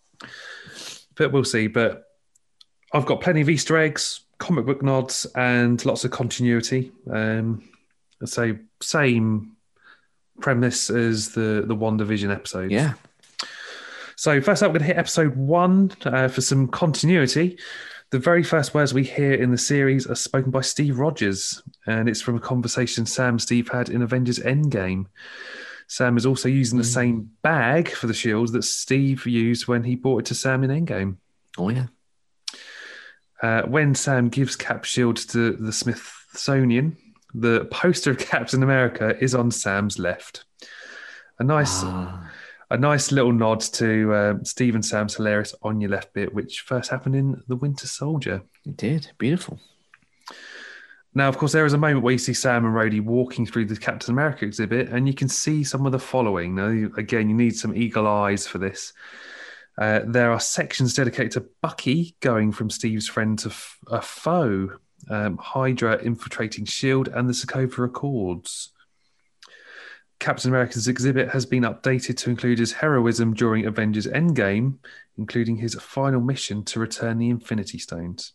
But we'll see. But I've got plenty of Easter eggs, comic book nods, and lots of continuity. Um, so same premise as the the WandaVision episodes. Yeah. So first up, we're going to hit episode one uh, for some continuity. The very first words we hear in the series are spoken by Steve Rogers, and it's from a conversation Sam and Steve had in Avengers Endgame. Sam is also using the same bag for the shields that Steve used when he brought it to Sam in Endgame. Oh, yeah. Uh, when Sam gives Cap shield to the Smithsonian, the poster of Captain America is on Sam's left. A nice... Ah. A nice little nod to uh, Steve and Sam's hilarious on your left bit, which first happened in The Winter Soldier. It did. Beautiful. Now, of course, there is a moment where you see Sam and Rhodey walking through the Captain America exhibit, and you can see some of the following. Now, you, again, you need some eagle eyes for this. Uh, there are sections dedicated to Bucky going from Steve's friend to f- a foe, um, Hydra infiltrating S H I E L D, and the Sokovia Accords. Captain America's exhibit has been updated to include his heroism during Avengers Endgame, including his final mission to return the Infinity Stones.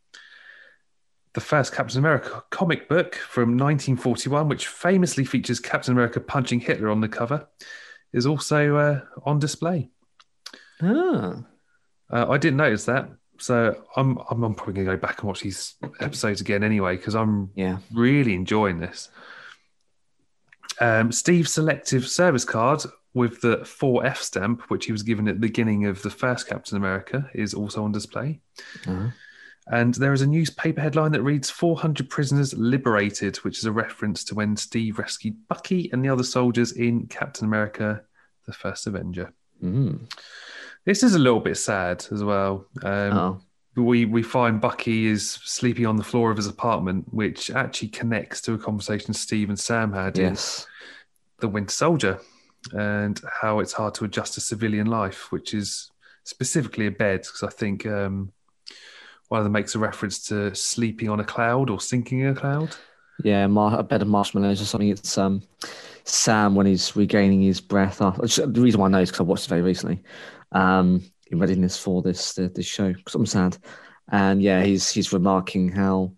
The first Captain America comic book from nineteen forty-one, which famously features Captain America punching Hitler on the cover, is also uh, on display. Ah. Uh, I didn't notice that, so I'm I'm, I'm probably going to go back and watch these episodes again anyway, because I'm Yeah. really enjoying this. Um, Steve's selective service card with the four F stamp, which he was given at the beginning of the first Captain America, is also on display. Uh-huh. And there is a newspaper headline that reads four hundred prisoners liberated, which is a reference to when Steve rescued Bucky and the other soldiers in Captain America, the First Avenger. Mm. This is a little bit sad as well. Um, Oh. we, we find Bucky is sleeping on the floor of his apartment, which actually connects to a conversation Steve and Sam had Yes. in The Winter Soldier, and how it's hard to adjust to civilian life, which is specifically a bed, because I think um, one of them makes a reference to sleeping on a cloud or sinking in a cloud. Yeah, Mar- a bed of marshmallows or something. It's um, Sam when he's regaining his breath. Oh, the reason why I know is because I watched it very recently, um, in readiness for this the, this show. Because I'm sad, and yeah, he's he's remarking how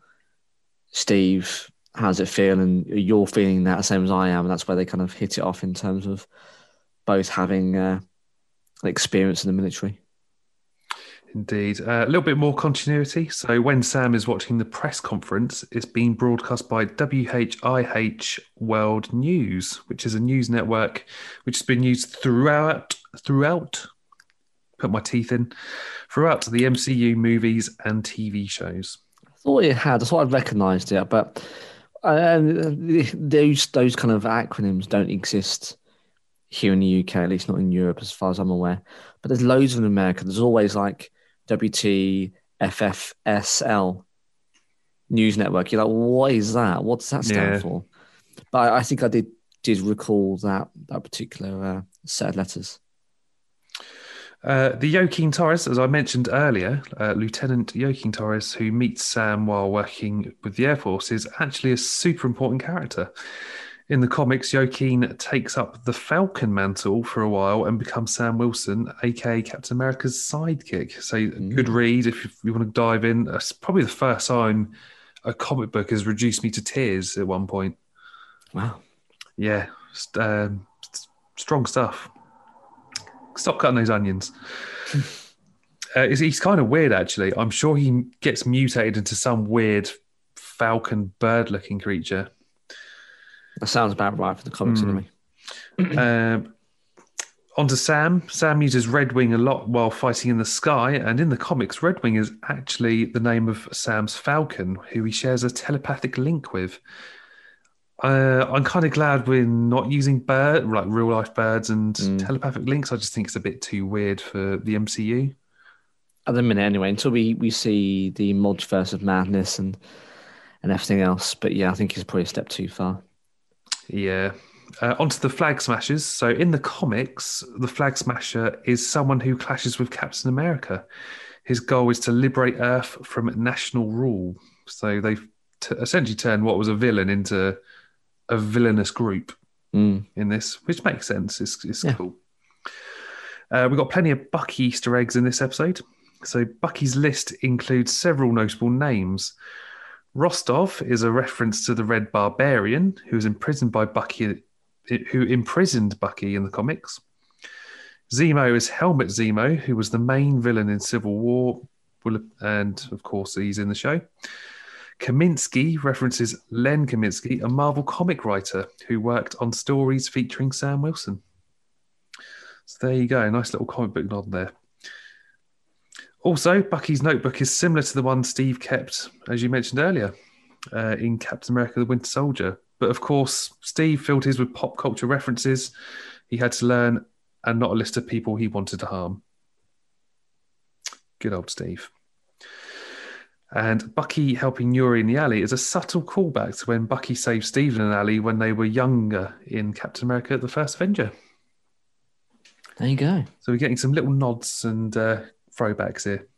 Steve, how's it feel, and you're feeling that same as I am, and that's where they kind of hit it off in terms of both having uh, experience in the military. Indeed. Uh, a little bit more continuity. So when Sam is watching the press conference, it's being broadcast by W H I H World News, which is a news network which has been used throughout, throughout, put my teeth in, throughout the M C U movies and T V shows. I thought it had. I thought I'd recognised it, but um, those those kind of acronyms don't exist here in the U K, at least not in Europe, as far as I'm aware. But there's loads in America. There's always like W T F F S L News Network. You're like, what is that? What does that stand Yeah. for? But I, I think I did did recall that that particular uh, set of letters. Uh, the Joaquin Torres, as I mentioned earlier, uh, Lieutenant Joaquin Torres, who meets Sam while working with the Air Force, is actually a super important character. In the comics, Joaquin takes up the Falcon mantle for a while and becomes Sam Wilson, aka Captain America's sidekick. So, mm. good read if you want to dive in. That's probably the first time a comic book has reduced me to tears at one point. Wow. Yeah, um, strong stuff. Stop cutting those onions. uh, he's kind of weird, actually. I'm sure he gets mutated into some weird falcon bird-looking creature. That sounds about right for the comics, mm. anyway. um, on to Sam. Sam uses Red Wing a lot while fighting in the sky, and in the comics, Red Wing is actually the name of Sam's falcon, who he shares a telepathic link with. Uh, I'm kind of glad we're not using bird, like real life birds and mm. telepathic links. I just think it's a bit too weird for the M C U. At the minute, anyway, until we, we see the multiverse of madness and and everything else. But yeah, I think it's probably a step too far. Yeah, Uh, onto the Flag Smashers. So in the comics, the Flag Smasher is someone who clashes with Captain America. His goal is to liberate Earth from national rule. So they've t- essentially turned what was a villain into a villainous group Mm. in this, which makes sense. It's, it's Yeah. cool. Uh, we've got plenty of Bucky Easter eggs in this episode. So Bucky's list includes several notable names. Rostov is a reference to the Red Barbarian, who was imprisoned by Bucky, who imprisoned Bucky in the comics. Zemo is Helmut Zemo, who was the main villain in Civil War, and of course he's in the show. Kaminsky references Len Kaminsky, a Marvel comic writer who worked on stories featuring Sam Wilson. So there you go, nice little comic book nod there. Also, Bucky's notebook is similar to the one Steve kept, as you mentioned earlier, uh, in Captain America the Winter Soldier. But of course, Steve filled his with pop culture references he had to learn and not a list of people he wanted to harm. Good old Steve. And Bucky helping Yuri in the alley is a subtle callback to when Bucky saved Steve in an alley when they were younger in Captain America the First Avenger. There you go. So we're getting some little nods and uh, throwbacks here.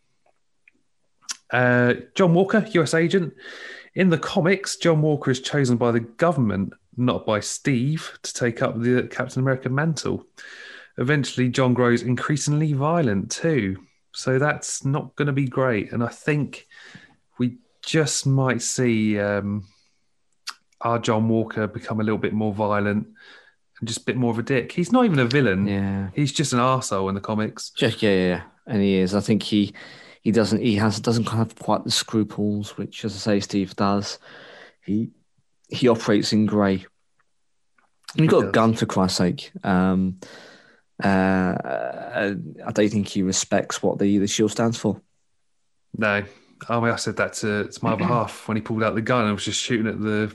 Uh, John Walker, U S agent. In the comics, John Walker is chosen by the government, not by Steve, to take up the Captain America mantle. Eventually, John grows increasingly violent too. So that's not going to be great. And I think we just might see um, our John Walker become a little bit more violent and just a bit more of a dick. He's not even a villain. Yeah. He's just an arsehole in the comics. Just, yeah, yeah, yeah. And he is. I think he he doesn't he has doesn't have quite the scruples, which, as I say, Steve does. He he operates in grey. You've got a gun, for Christ's sake. Um, uh, I don't think he respects what the, the shield stands for. No. I mean, I said that to, to my other half when he pulled out the gun and was just shooting at the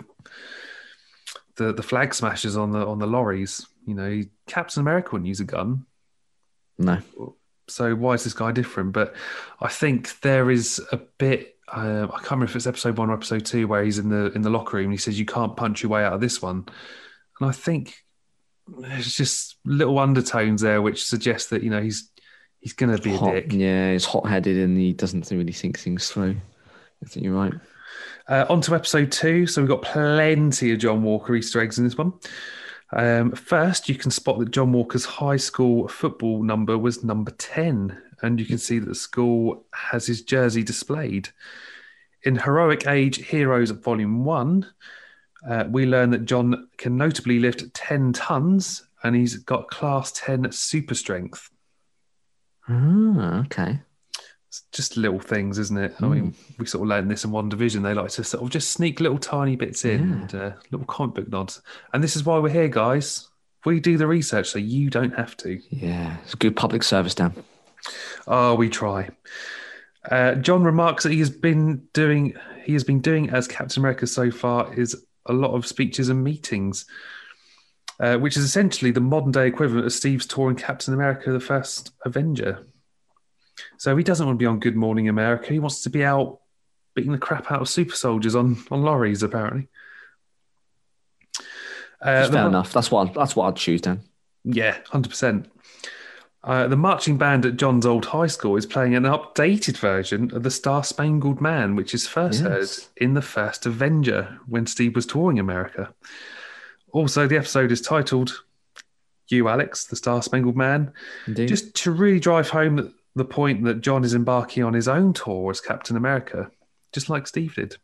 the the flag smashers on the on the lorries. You know, Captain America wouldn't use a gun. No. So why is this guy different? But I think there is a bit. Uh, I can't remember if it's episode one or episode two where he's in the in the locker room and he says you can't punch your way out of this one. And I think there's just little undertones there which suggest that, you know, he's he's going to be Hot, a dick. Yeah, he's hot-headed and he doesn't really think things through. I think you're right. Uh, on to episode two. So we've got plenty of John Walker Easter eggs in this one. Um, first, you can spot that John Walker's high school football number was number ten, and you can see that the school has his jersey displayed. In Heroic Age Heroes Volume one, uh, we learn that John can notably lift ten tons, and he's got Class ten super strength. Ah, okay. It's just little things, isn't it? I mean, we sort of learned this in One Division. They like to sort of just sneak little tiny bits in, Yeah. and uh, little comic book nods. And this is why we're here, guys. We do the research so you don't have to. Yeah, it's a good public service, Dan. Oh, we try. Uh, John remarks that he has been doing he has been doing as Captain America so far is a lot of speeches and meetings, uh, which is essentially the modern day equivalent of Steve's tour in Captain America: The First Avenger. So he doesn't want to be on Good Morning America. He wants to be out beating the crap out of super soldiers on, on lorries, apparently. Uh, Fair the, enough. That's what I'd, that's what I'd choose, Dan. Yeah, one hundred percent. Uh, the marching band at John's old high school is playing an updated version of the Star Spangled Man, which is first Yes. heard in The First Avenger when Steve was touring America. Also, the episode is titled You, Alex, the Star Spangled Man, Indeed. just to really drive home the, the point that John is embarking on his own tour as Captain America, just like Steve did.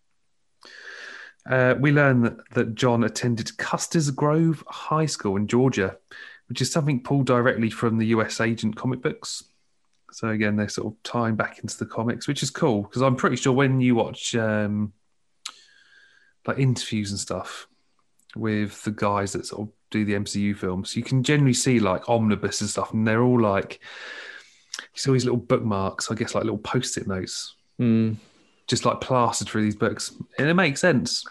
Uh, we learn that, that John attended Custer's Grove High School in Georgia, which is something pulled directly from the U S Agent comic books. So again, they're sort of tying back into the comics, which is cool because I'm pretty sure when you watch um, like interviews and stuff with the guys that sort of do the M C U films, you can generally see like omnibus and stuff, and they're all like you see all these little bookmarks, I guess like little post-it notes, Mm. just like plastered through these books, and it makes sense.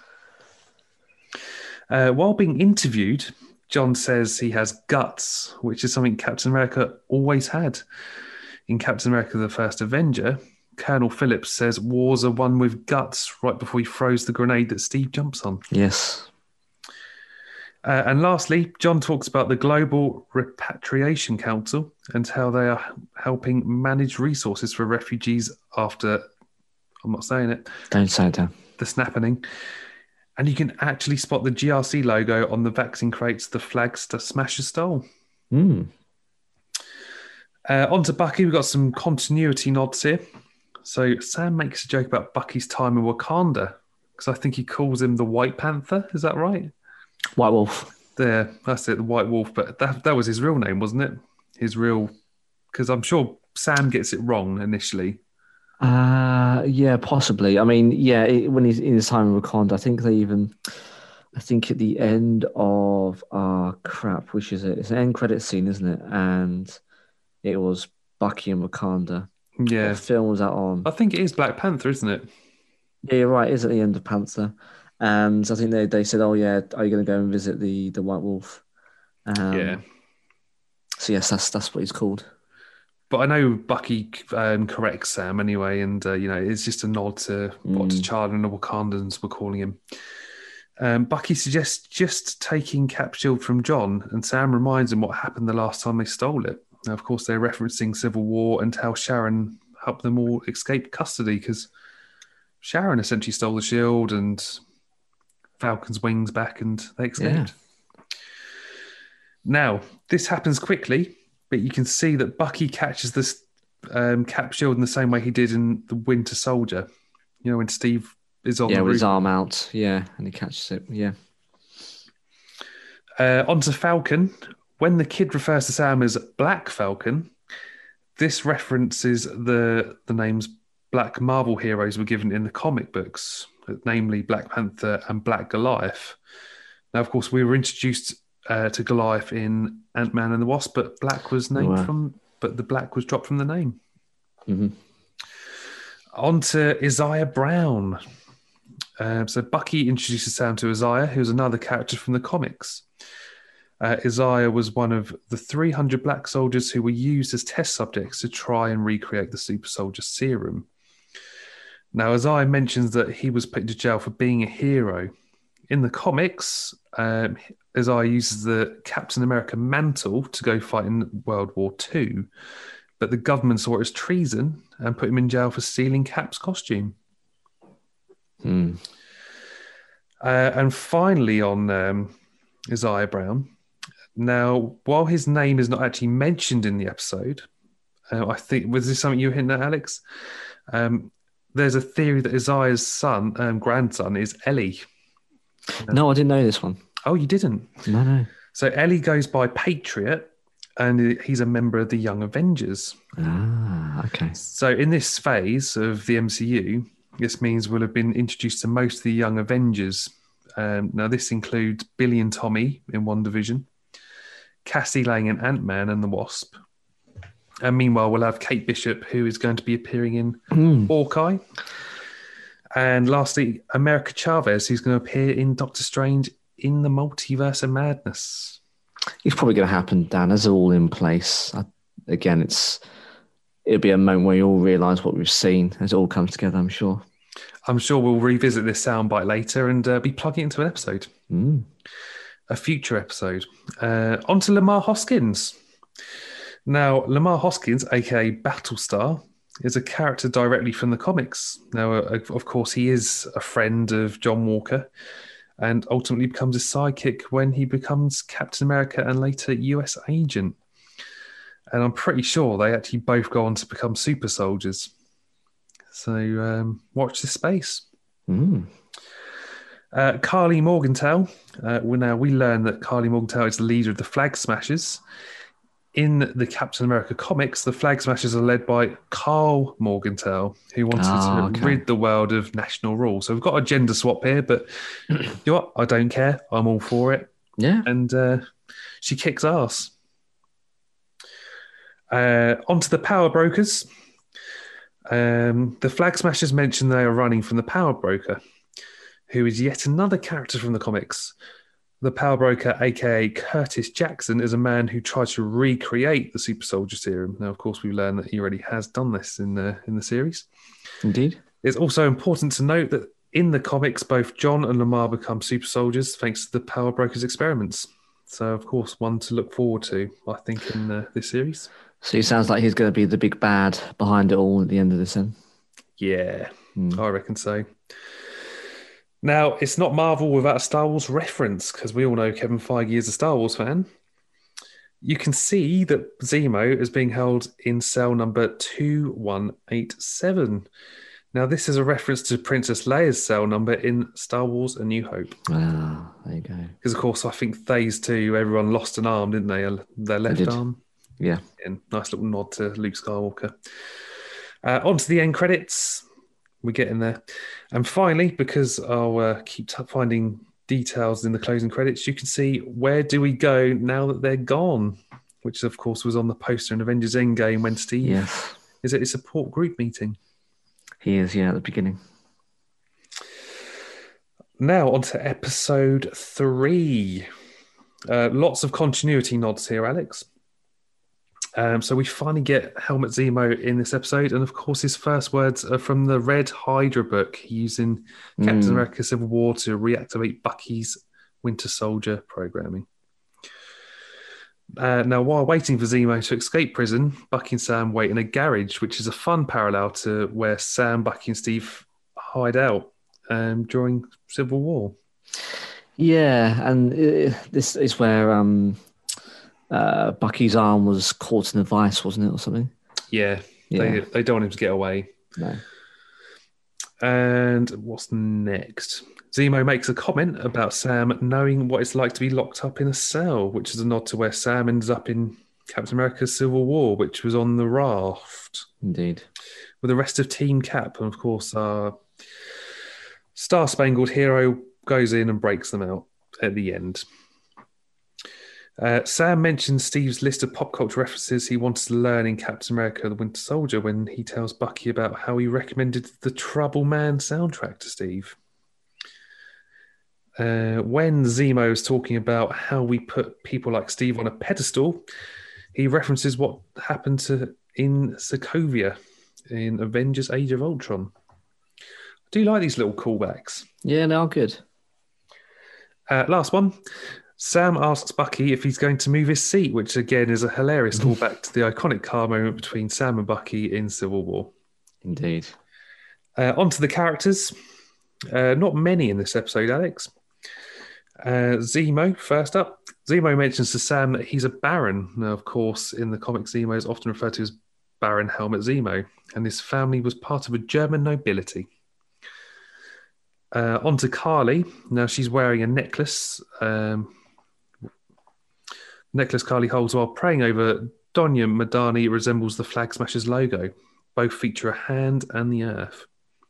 Uh, while being interviewed, John says he has guts, which is something Captain America always had. In Captain America: The First Avenger, Colonel Phillips says wars are won with guts right before he throws the grenade that Steve jumps on. Yes. Uh, and lastly, John talks about the Global Repatriation Council and how they are helping manage resources for refugees after, I'm not saying it, Don't say it, Dan. the snapping. And you can actually spot the G R C logo on the vaccine crates the flag Smasher stole. Mm. Uh, on to Bucky, we've got some continuity nods here. So Sam makes a joke about Bucky's time in Wakanda, because I think he calls him the White Panther. Is that right? White Wolf. There, that's it, the White Wolf. But that that was his real name, wasn't it? His real, because I'm sure Sam gets it wrong initially. Uh, yeah, possibly. I mean, yeah, it, when he's in his time in Wakanda, I think they even, I think at the end of, uh, crap, which is it? It's an end credit scene, isn't it? And it was Bucky and Wakanda. Yeah. What film was that on? I think it is Black Panther, isn't it? Yeah, you're right. It is at the end of Panther. And I think they, they said, oh, yeah, are you going to go and visit the, the White Wolf? Um, Yeah. So, yes, that's that's what he's called. But I know Bucky um, corrects Sam anyway, and uh, you know it's just a nod to what Mm. T'Challa and the Wakandans were calling him. Um, Bucky suggests just taking Cap Shield from John, and Sam reminds him what happened the last time they stole it. Now, of course, they're referencing Civil War and how Sharon helped them all escape custody because Sharon essentially stole the shield and Falcon's wings back, and they escaped. Yeah. Now, this happens quickly, but you can see that Bucky catches this um, Cap Shield in the same way he did in The Winter Soldier. You know, when Steve is on Yeah, the with roof. his arm out. Yeah, and he catches it. Yeah. Uh, on to Falcon. When the kid refers to Sam as Black Falcon, this references the the names Black Marvel heroes were given in the comic books, namely Black Panther and Black Goliath. Now, of course, we were introduced uh, to Goliath in Ant-Man and the Wasp, but Black was named Wow. from, but the Black was dropped from the name. Mm-hmm. On to Isaiah Brown. Um, so Bucky introduces Sam to Isaiah, who's another character from the comics. Uh, Isaiah was one of the three hundred black soldiers who were used as test subjects to try and recreate the super soldier serum. Now, Isaiah mentions that he was put into jail for being a hero. In the comics, um, Isaiah uses the Captain America mantle to go fight in World War Two, but the government saw it as treason and put him in jail for stealing Cap's costume. Mm. Uh, and finally on um, Isaiah Brown. Now, while his name is not actually mentioned in the episode, uh, I think, was this something you were hinting at, Alex? Um, there's a theory that Isaiah's son, um, grandson, is Ellie. No, I didn't know this one. Oh, you didn't? No, no. So Ellie goes by Patriot, and he's a member of the Young Avengers. Ah, okay. So in this phase of the M C U, this means we'll have been introduced to most of the Young Avengers. Um, now, this includes Billy and Tommy in one division, Cassie Lang in Ant-Man and the Wasp. And meanwhile, we'll have Kate Bishop, who is going to be appearing in Mm. Hawkeye. And lastly, America Chavez, who's going to appear in Doctor Strange in the Multiverse of Madness. It's probably going to happen, Dan, as they're all in place. I, again, it's it'll be a moment where you all realise what we've seen as it all comes together, I'm sure. I'm sure we'll revisit this soundbite later and uh, be plugging it into an episode. Mm. A future episode. Uh, on to Lamar Hoskins. Now, Lamar Hoskins, aka Battlestar, is a character directly from the comics. Now, uh, of course, he is a friend of John Walker and ultimately becomes his sidekick when he becomes Captain America and later U S agent. And I'm pretty sure they actually both go on to become super soldiers. So um, watch this space. Mm. Uh, Carly Morgenthau. Uh, well, now we learn that Carly Morgenthau is the leader of the Flag Smashers. In the Captain America comics, the Flag Smashers are led by Carl Morgenthau, who wanted Ah, to okay. rid the world of national rule. So we've got a gender swap here, but you know what? I don't care. I'm all for it. Yeah. And uh, she kicks ass. Uh, onto the Power Brokers. Um, the Flag Smashers mention they are running from the Power Broker, who is yet another character from the comics. The Power Broker, aka Curtis Jackson, is a man who tries to recreate the Super Soldier Serum. Now, of course, we learn that he already has done this in the in the series. Indeed. It's also important to note that In the comics, both John and Lamar become super soldiers thanks to the Power Brokers experiments. So, of course, one to look forward to, I think, in uh, this series. So he sounds like he's going to be the big bad behind it all at the end of this then. Yeah, mm. I reckon so. Now, it's not Marvel without a Star Wars reference, because we all know Kevin Feige is a Star Wars fan. You can see that Zemo is being held in cell number two one eight seven. Now, this is a reference to Princess Leia's cell number in Star Wars A New Hope. Ah, there you go. Because, of course, I think phase two, everyone lost an arm, didn't they? Their left they arm. Yeah. And nice little nod to Luke Skywalker. Uh, on to the end credits. We get in there. And finally, because I'll uh, keep t- finding details in the closing credits, you can see where do we go now that they're gone, which, of course, was on the poster in Avengers Endgame when Steve yes. is at his support group meeting. He is, yeah, at the beginning. Now, on to episode three. Uh, lots of continuity nods here, Alex. Um, so we finally get Helmut Zemo in this episode, and of course his first words are from the Red Hydra book, using Captain mm. America Civil War to reactivate Bucky's Winter Soldier programming. Uh, now, while waiting for Zemo to escape prison, Bucky and Sam wait in a garage, which is a fun parallel to where Sam, Bucky and Steve hide out um, during Civil War. Yeah, and uh, this is where... Um... Uh, Bucky's arm was caught in a vice, wasn't it, or something? Yeah, yeah. They, they don't want him to get away. No. And what's next? Zemo makes a comment about Sam knowing what it's like to be locked up in a cell, which is a nod to where Sam ends up in Captain America's Civil War, which was on the raft. Indeed. With the rest of Team Cap, and of course our Star-Spangled Hero goes in and breaks them out at the end. Uh, Sam mentions Steve's list of pop culture references he wants to learn in Captain America: The Winter Soldier when he tells Bucky about how he recommended the Trouble Man soundtrack to Steve. Uh, when Zemo is talking about how we put people like Steve on a pedestal, he references what happened to in Sokovia in Avengers Age of Ultron. I do like these little callbacks. Yeah, they are good. Uh, last one. Sam asks Bucky if he's going to move his seat, which again is a hilarious callback to the iconic car moment between Sam and Bucky in Civil War. Indeed. Uh, on to the characters. Uh, not many in this episode, Alex. Uh, Zemo, first up. Zemo mentions to Sam that he's a Baron. Now, of course, in the comics, Zemo is often referred to as Baron Helmut Zemo, and his family was part of a German nobility. Uh, on to Carly. Now, she's wearing a necklace. Um, necklace Carly holds while praying over Donya Madani resembles the Flag Smashers logo. Both feature a hand and the earth.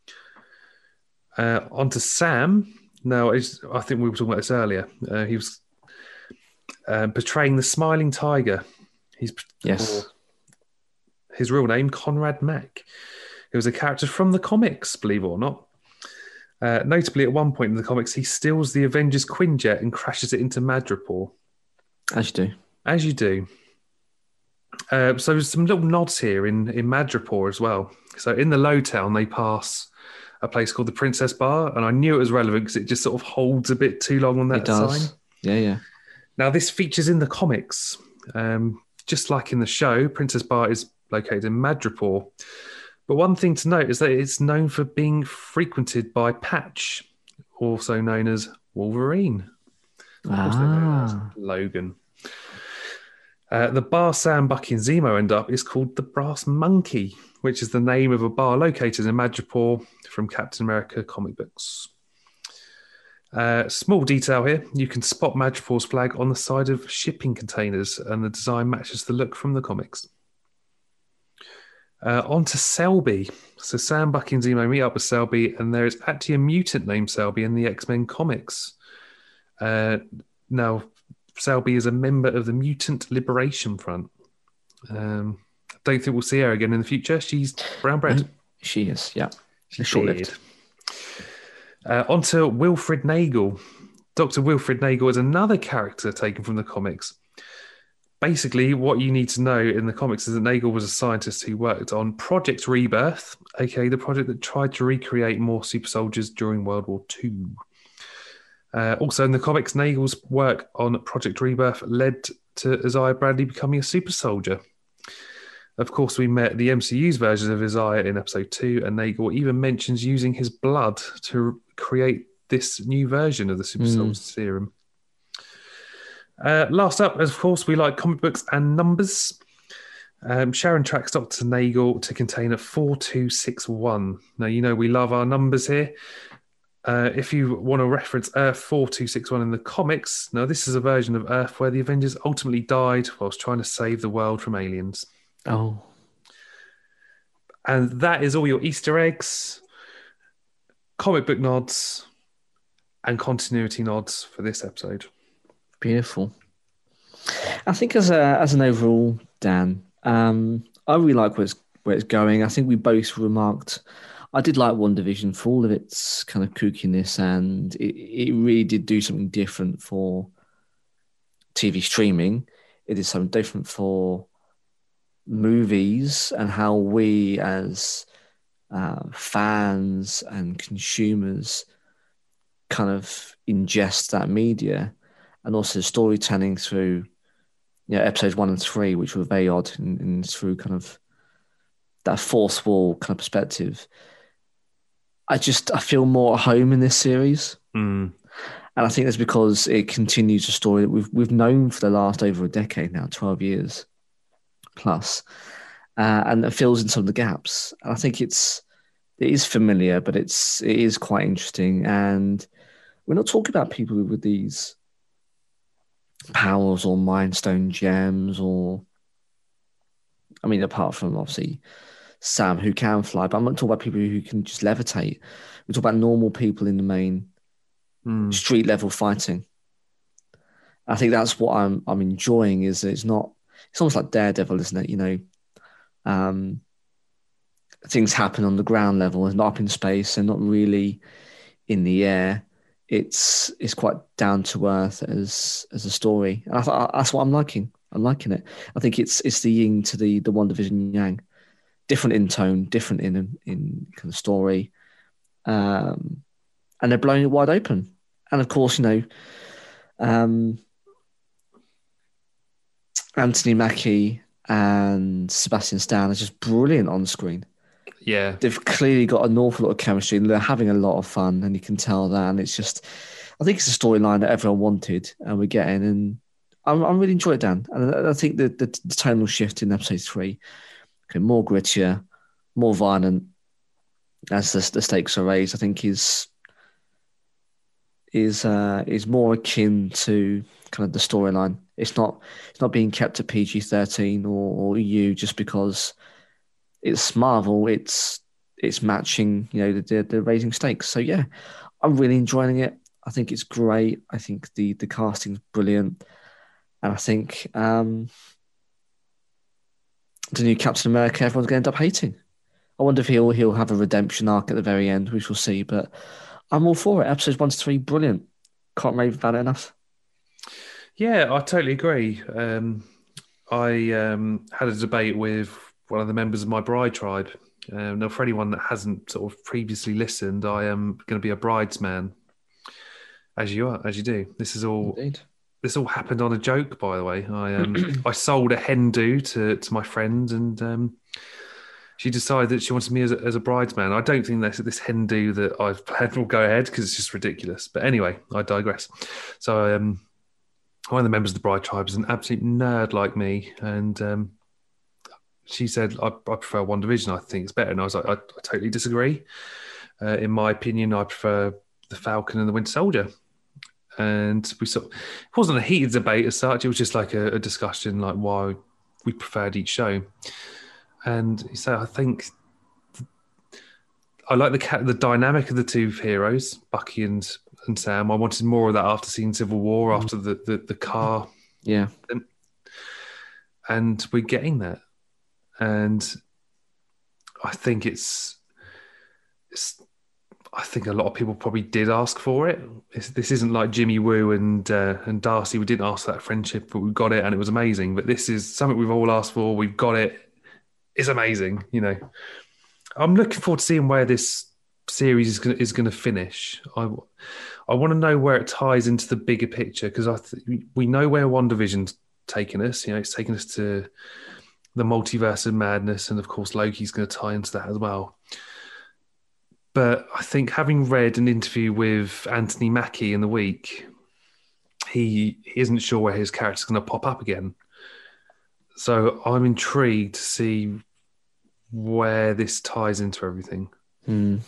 Uh, on to Sam. Now, I think we were talking about this earlier. Uh, he was uh, portraying the Smiling Tiger. He's yes. His real name, Conrad Mack. He was a character from the comics, believe it or not. Uh, notably, at one point in the comics, he steals the Avengers Quinjet and crashes it into Madripoor. As you do. As you do. Uh, so there's some little nods here in, in Madripoor as well. So in the Lowtown, they pass a place called the Princess Bar, and I knew it was relevant because it just sort of holds a bit too long on that it does. sign. Yeah, yeah. Now, this features in the comics. Um, just like in the show, Princess Bar is located in Madripoor. But one thing to note is that it's known for being frequented by Patch, also known as Wolverine. Also known as Logan. Uh, the bar Sam, Bucky and Zemo end up is called the Brass Monkey, which is the name of a bar located in Madripoor from Captain America comic books. Uh, small detail here, you can spot Madripoor's flag on the side of shipping containers, and the design matches the look from the comics. Uh, on to Selby. So Sam, Bucky and Zemo meet up with Selby, and there is actually a mutant named Selby in the X-Men comics. Uh, now, Selby is a member of the Mutant Liberation Front. Um, I don't think we'll see her again in the future. She's brown bread. No, she is, yeah. She's short-lived. Uh, on to Wilfred Nagel. Doctor Wilfred Nagel is another character taken from the comics. Basically, what you need to know in the comics is that Nagel was a scientist who worked on Project Rebirth, aka the project that tried to recreate more super soldiers during World War Two. Uh, also, in the comics, Nagel's work on Project Rebirth led to Isaiah Bradley becoming a super soldier. Of course, we met the M C U's version of Isaiah in episode two, and Nagel even mentions using his blood to create this new version of the super Mm. soldier serum. Uh, last up, of course, we like comic books and numbers. Um, Sharon tracks Doctor Nagel to container four two six one. Now, you know we love our numbers here. Uh, if you want to reference Earth four two six one in the comics, now this is a version of Earth where the Avengers ultimately died whilst trying to save the world from aliens. Oh. And that is all your Easter eggs, comic book nods, and continuity nods for this episode. Beautiful. I think as a as an overall, Dan, um, I really like where it's, where it's going. I think we both remarked I did like WandaVision for all of its kind of kookiness, and it, it really did do something different for T V streaming. It did something different for movies and how we as uh, fans and consumers kind of ingest that media, and also storytelling through, you know, episodes one and three, which were very odd, and, and through kind of that fourth wall kind of perspective. I just I feel more at home in this series, mm. and I think that's because it continues a story that we've we've known for the last over a decade now, twelve years plus, uh, and it fills in some of the gaps. And I think it's it is familiar, but it's it is quite interesting, and we're not talking about people with these powers or mind stone gems, or I mean, apart from obviously Sam who can fly, but I'm not talking about people who can just levitate. We talk about normal people in the main Mm. street level fighting. I think that's what I'm I'm enjoying. Is that it's not it's almost like Daredevil, isn't it? You know, um, things happen on the ground level and not up in space and not really in the air. It's it's quite down to earth as as a story, and I thought that's what I'm liking. I'm liking it. I think it's it's the yin to the the WandaVision yang, different in tone, different in in kind of story, um, and they're blowing it wide open. And of course, you know, um, Anthony Mackie and Sebastian Stan are just brilliant on screen. Yeah. They've clearly got an awful lot of chemistry and they're having a lot of fun, and you can tell that. And it's just, I think it's a storyline that everyone wanted and we're getting. And I'm, I'm really enjoying it, Dan. And I think the, the, the tonal shift in episode three, okay, more grittier, more violent as the, the stakes are raised, I think is is uh, is more akin to kind of the storyline. It's not it's not being kept at P G thirteen or, or E U just because it's Marvel. It's it's matching, you know, the, the the raising stakes. So yeah, I'm really enjoying it. I think it's great. I think the the casting's brilliant, and I think um, the new Captain America everyone's going to end up hating. I wonder if he'll he'll have a redemption arc at the very end, which we'll see. But I'm all for it. Episodes one to three, brilliant. Can't rave about it enough. Yeah, I totally agree. Um, I um, had a debate with one of the members of my bride tribe. Um, now, for anyone that hasn't sort of previously listened, I am going to be a bridesman, as you are, as you do. This is all. Indeed. This all happened on a joke, by the way. I um, I sold a hen do to to my friend, and um, she decided that she wanted me as a, as a bridesman. I don't think this this hen do that I've planned will go ahead because it's just ridiculous. But anyway, I digress. So um, one of the members of the bride tribe is an absolute nerd like me, and um, she said, I, I prefer WandaVision. I think it's better. And I was like, I, I totally disagree. Uh, in my opinion, I prefer the Falcon and the Winter Soldier. And we sort of, it wasn't a heated debate as such. It was just like a, a discussion, like why we preferred each show. And so I think I like the the dynamic of the two heroes, Bucky and, and Sam. I wanted more of that after seeing Civil War, after the, the, the car. Yeah. And we're getting that. And I think it's, it's I think a lot of people probably did ask for it. It's, this isn't like Jimmy Woo and uh, and Darcy. We didn't ask for that friendship, but we got it, and it was amazing. But this is something we've all asked for. We've got it. It's amazing. You know, I'm looking forward to seeing where this series is going is going to finish. I I want to know where it ties into the bigger picture, because I th- we know where WandaVision's taken us. You know, it's taken us to the multiverse of madness, and of course Loki's going to tie into that as well. But I think, having read an interview with Anthony Mackie in the week, he, he isn't sure where his character's going to pop up again. So I'm intrigued to see where this ties into everything. Mm.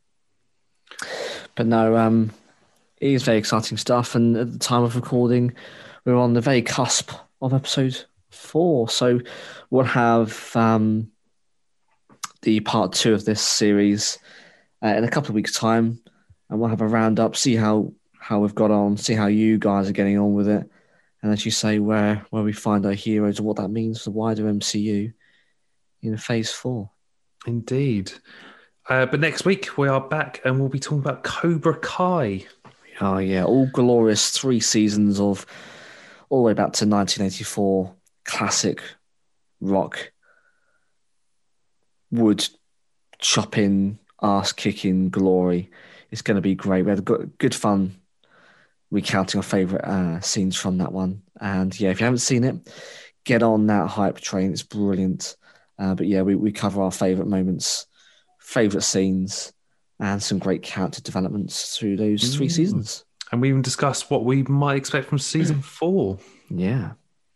But no, um, it is very exciting stuff. And at the time of recording, we're on the very cusp of episode four. So we'll have um, the part two of this series uh, in a couple of weeks' time. And we'll have a roundup, see how, how we've got on, see how you guys are getting on with it. And as you say, where, where we find our heroes and what that means for the wider M C U in phase four. Indeed. Uh, but next week we are back and we'll be talking about Cobra Kai. Oh, yeah. All glorious three seasons of all the way back to nineteen eighty-four classic rock, wood chopping, ass kicking glory. It's going to be great. We had good, good fun recounting our favourite uh, scenes from that one. And yeah, if you haven't seen it, get on that hype train. It's brilliant. Uh, but yeah, we, we cover our favourite moments, favourite scenes, and some great character developments through those three mm. seasons. And we even discussed what we might expect from season four. Yeah.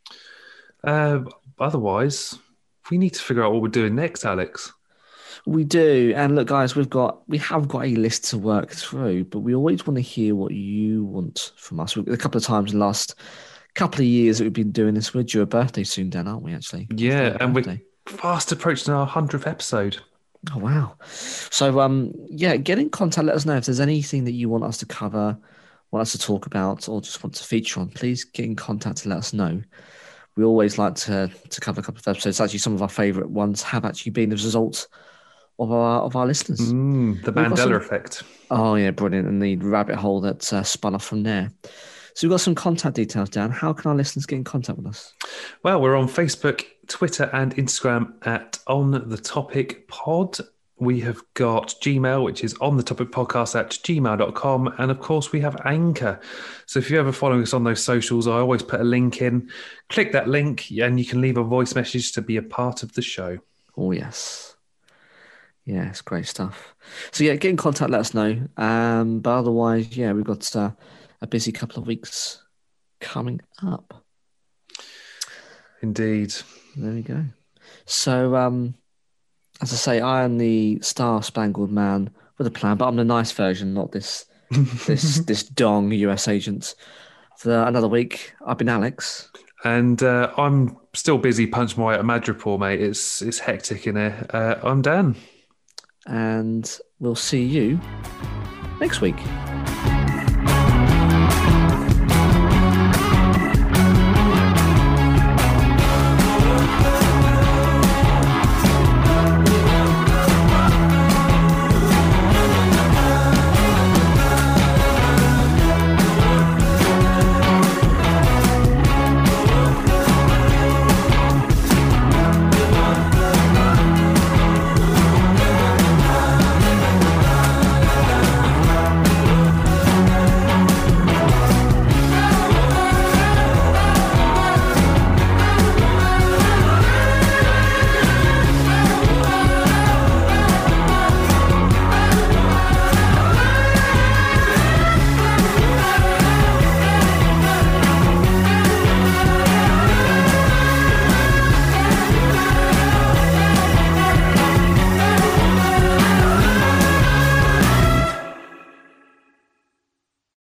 Uh, otherwise, we need to figure out what we're doing next, Alex. We do. And look, guys, we've got we have got a list to work through, but we always want to hear what you want from us. A couple of times in the last couple of years that we've been doing this. We're due a birthday soon, Dan, aren't we, actually? Yeah, and we're fast approaching our hundredth episode. Oh, wow. So, um, yeah, get in contact. Let us know if there's anything that you want us to cover, want us to talk about, or just want to feature on. Please get in contact to let us know. We always like to to cover a couple of episodes. Actually, some of our favourite ones have actually been as a result of our of our listeners. Mm, the Mandela some, effect. Oh, yeah, brilliant. And the rabbit hole that uh, spun off from there. So we've got some contact details, Dan. How can our listeners get in contact with us? Well, we're on Facebook, Twitter and Instagram at On The Topic Pod. We have got Gmail, which is on the topic podcast at gmail dot com. And of course, we have Anchor. So if you're ever following us on those socials, I always put a link in. Click that link and you can leave a voice message to be a part of the show. Oh, yes. Yeah, it's great stuff. So yeah, get in contact, let us know. Um, but otherwise, yeah, we've got uh, a busy couple of weeks coming up. Indeed. There we go. So, um, as I say, I am the star-spangled man with a plan, but I'm the nice version, not this this this dong U S agent. For another week, I've been Alex. And uh, I'm still busy punching my way at Madripoor, mate. It's, it's hectic in here. Uh, I'm Dan. And we'll see you next week.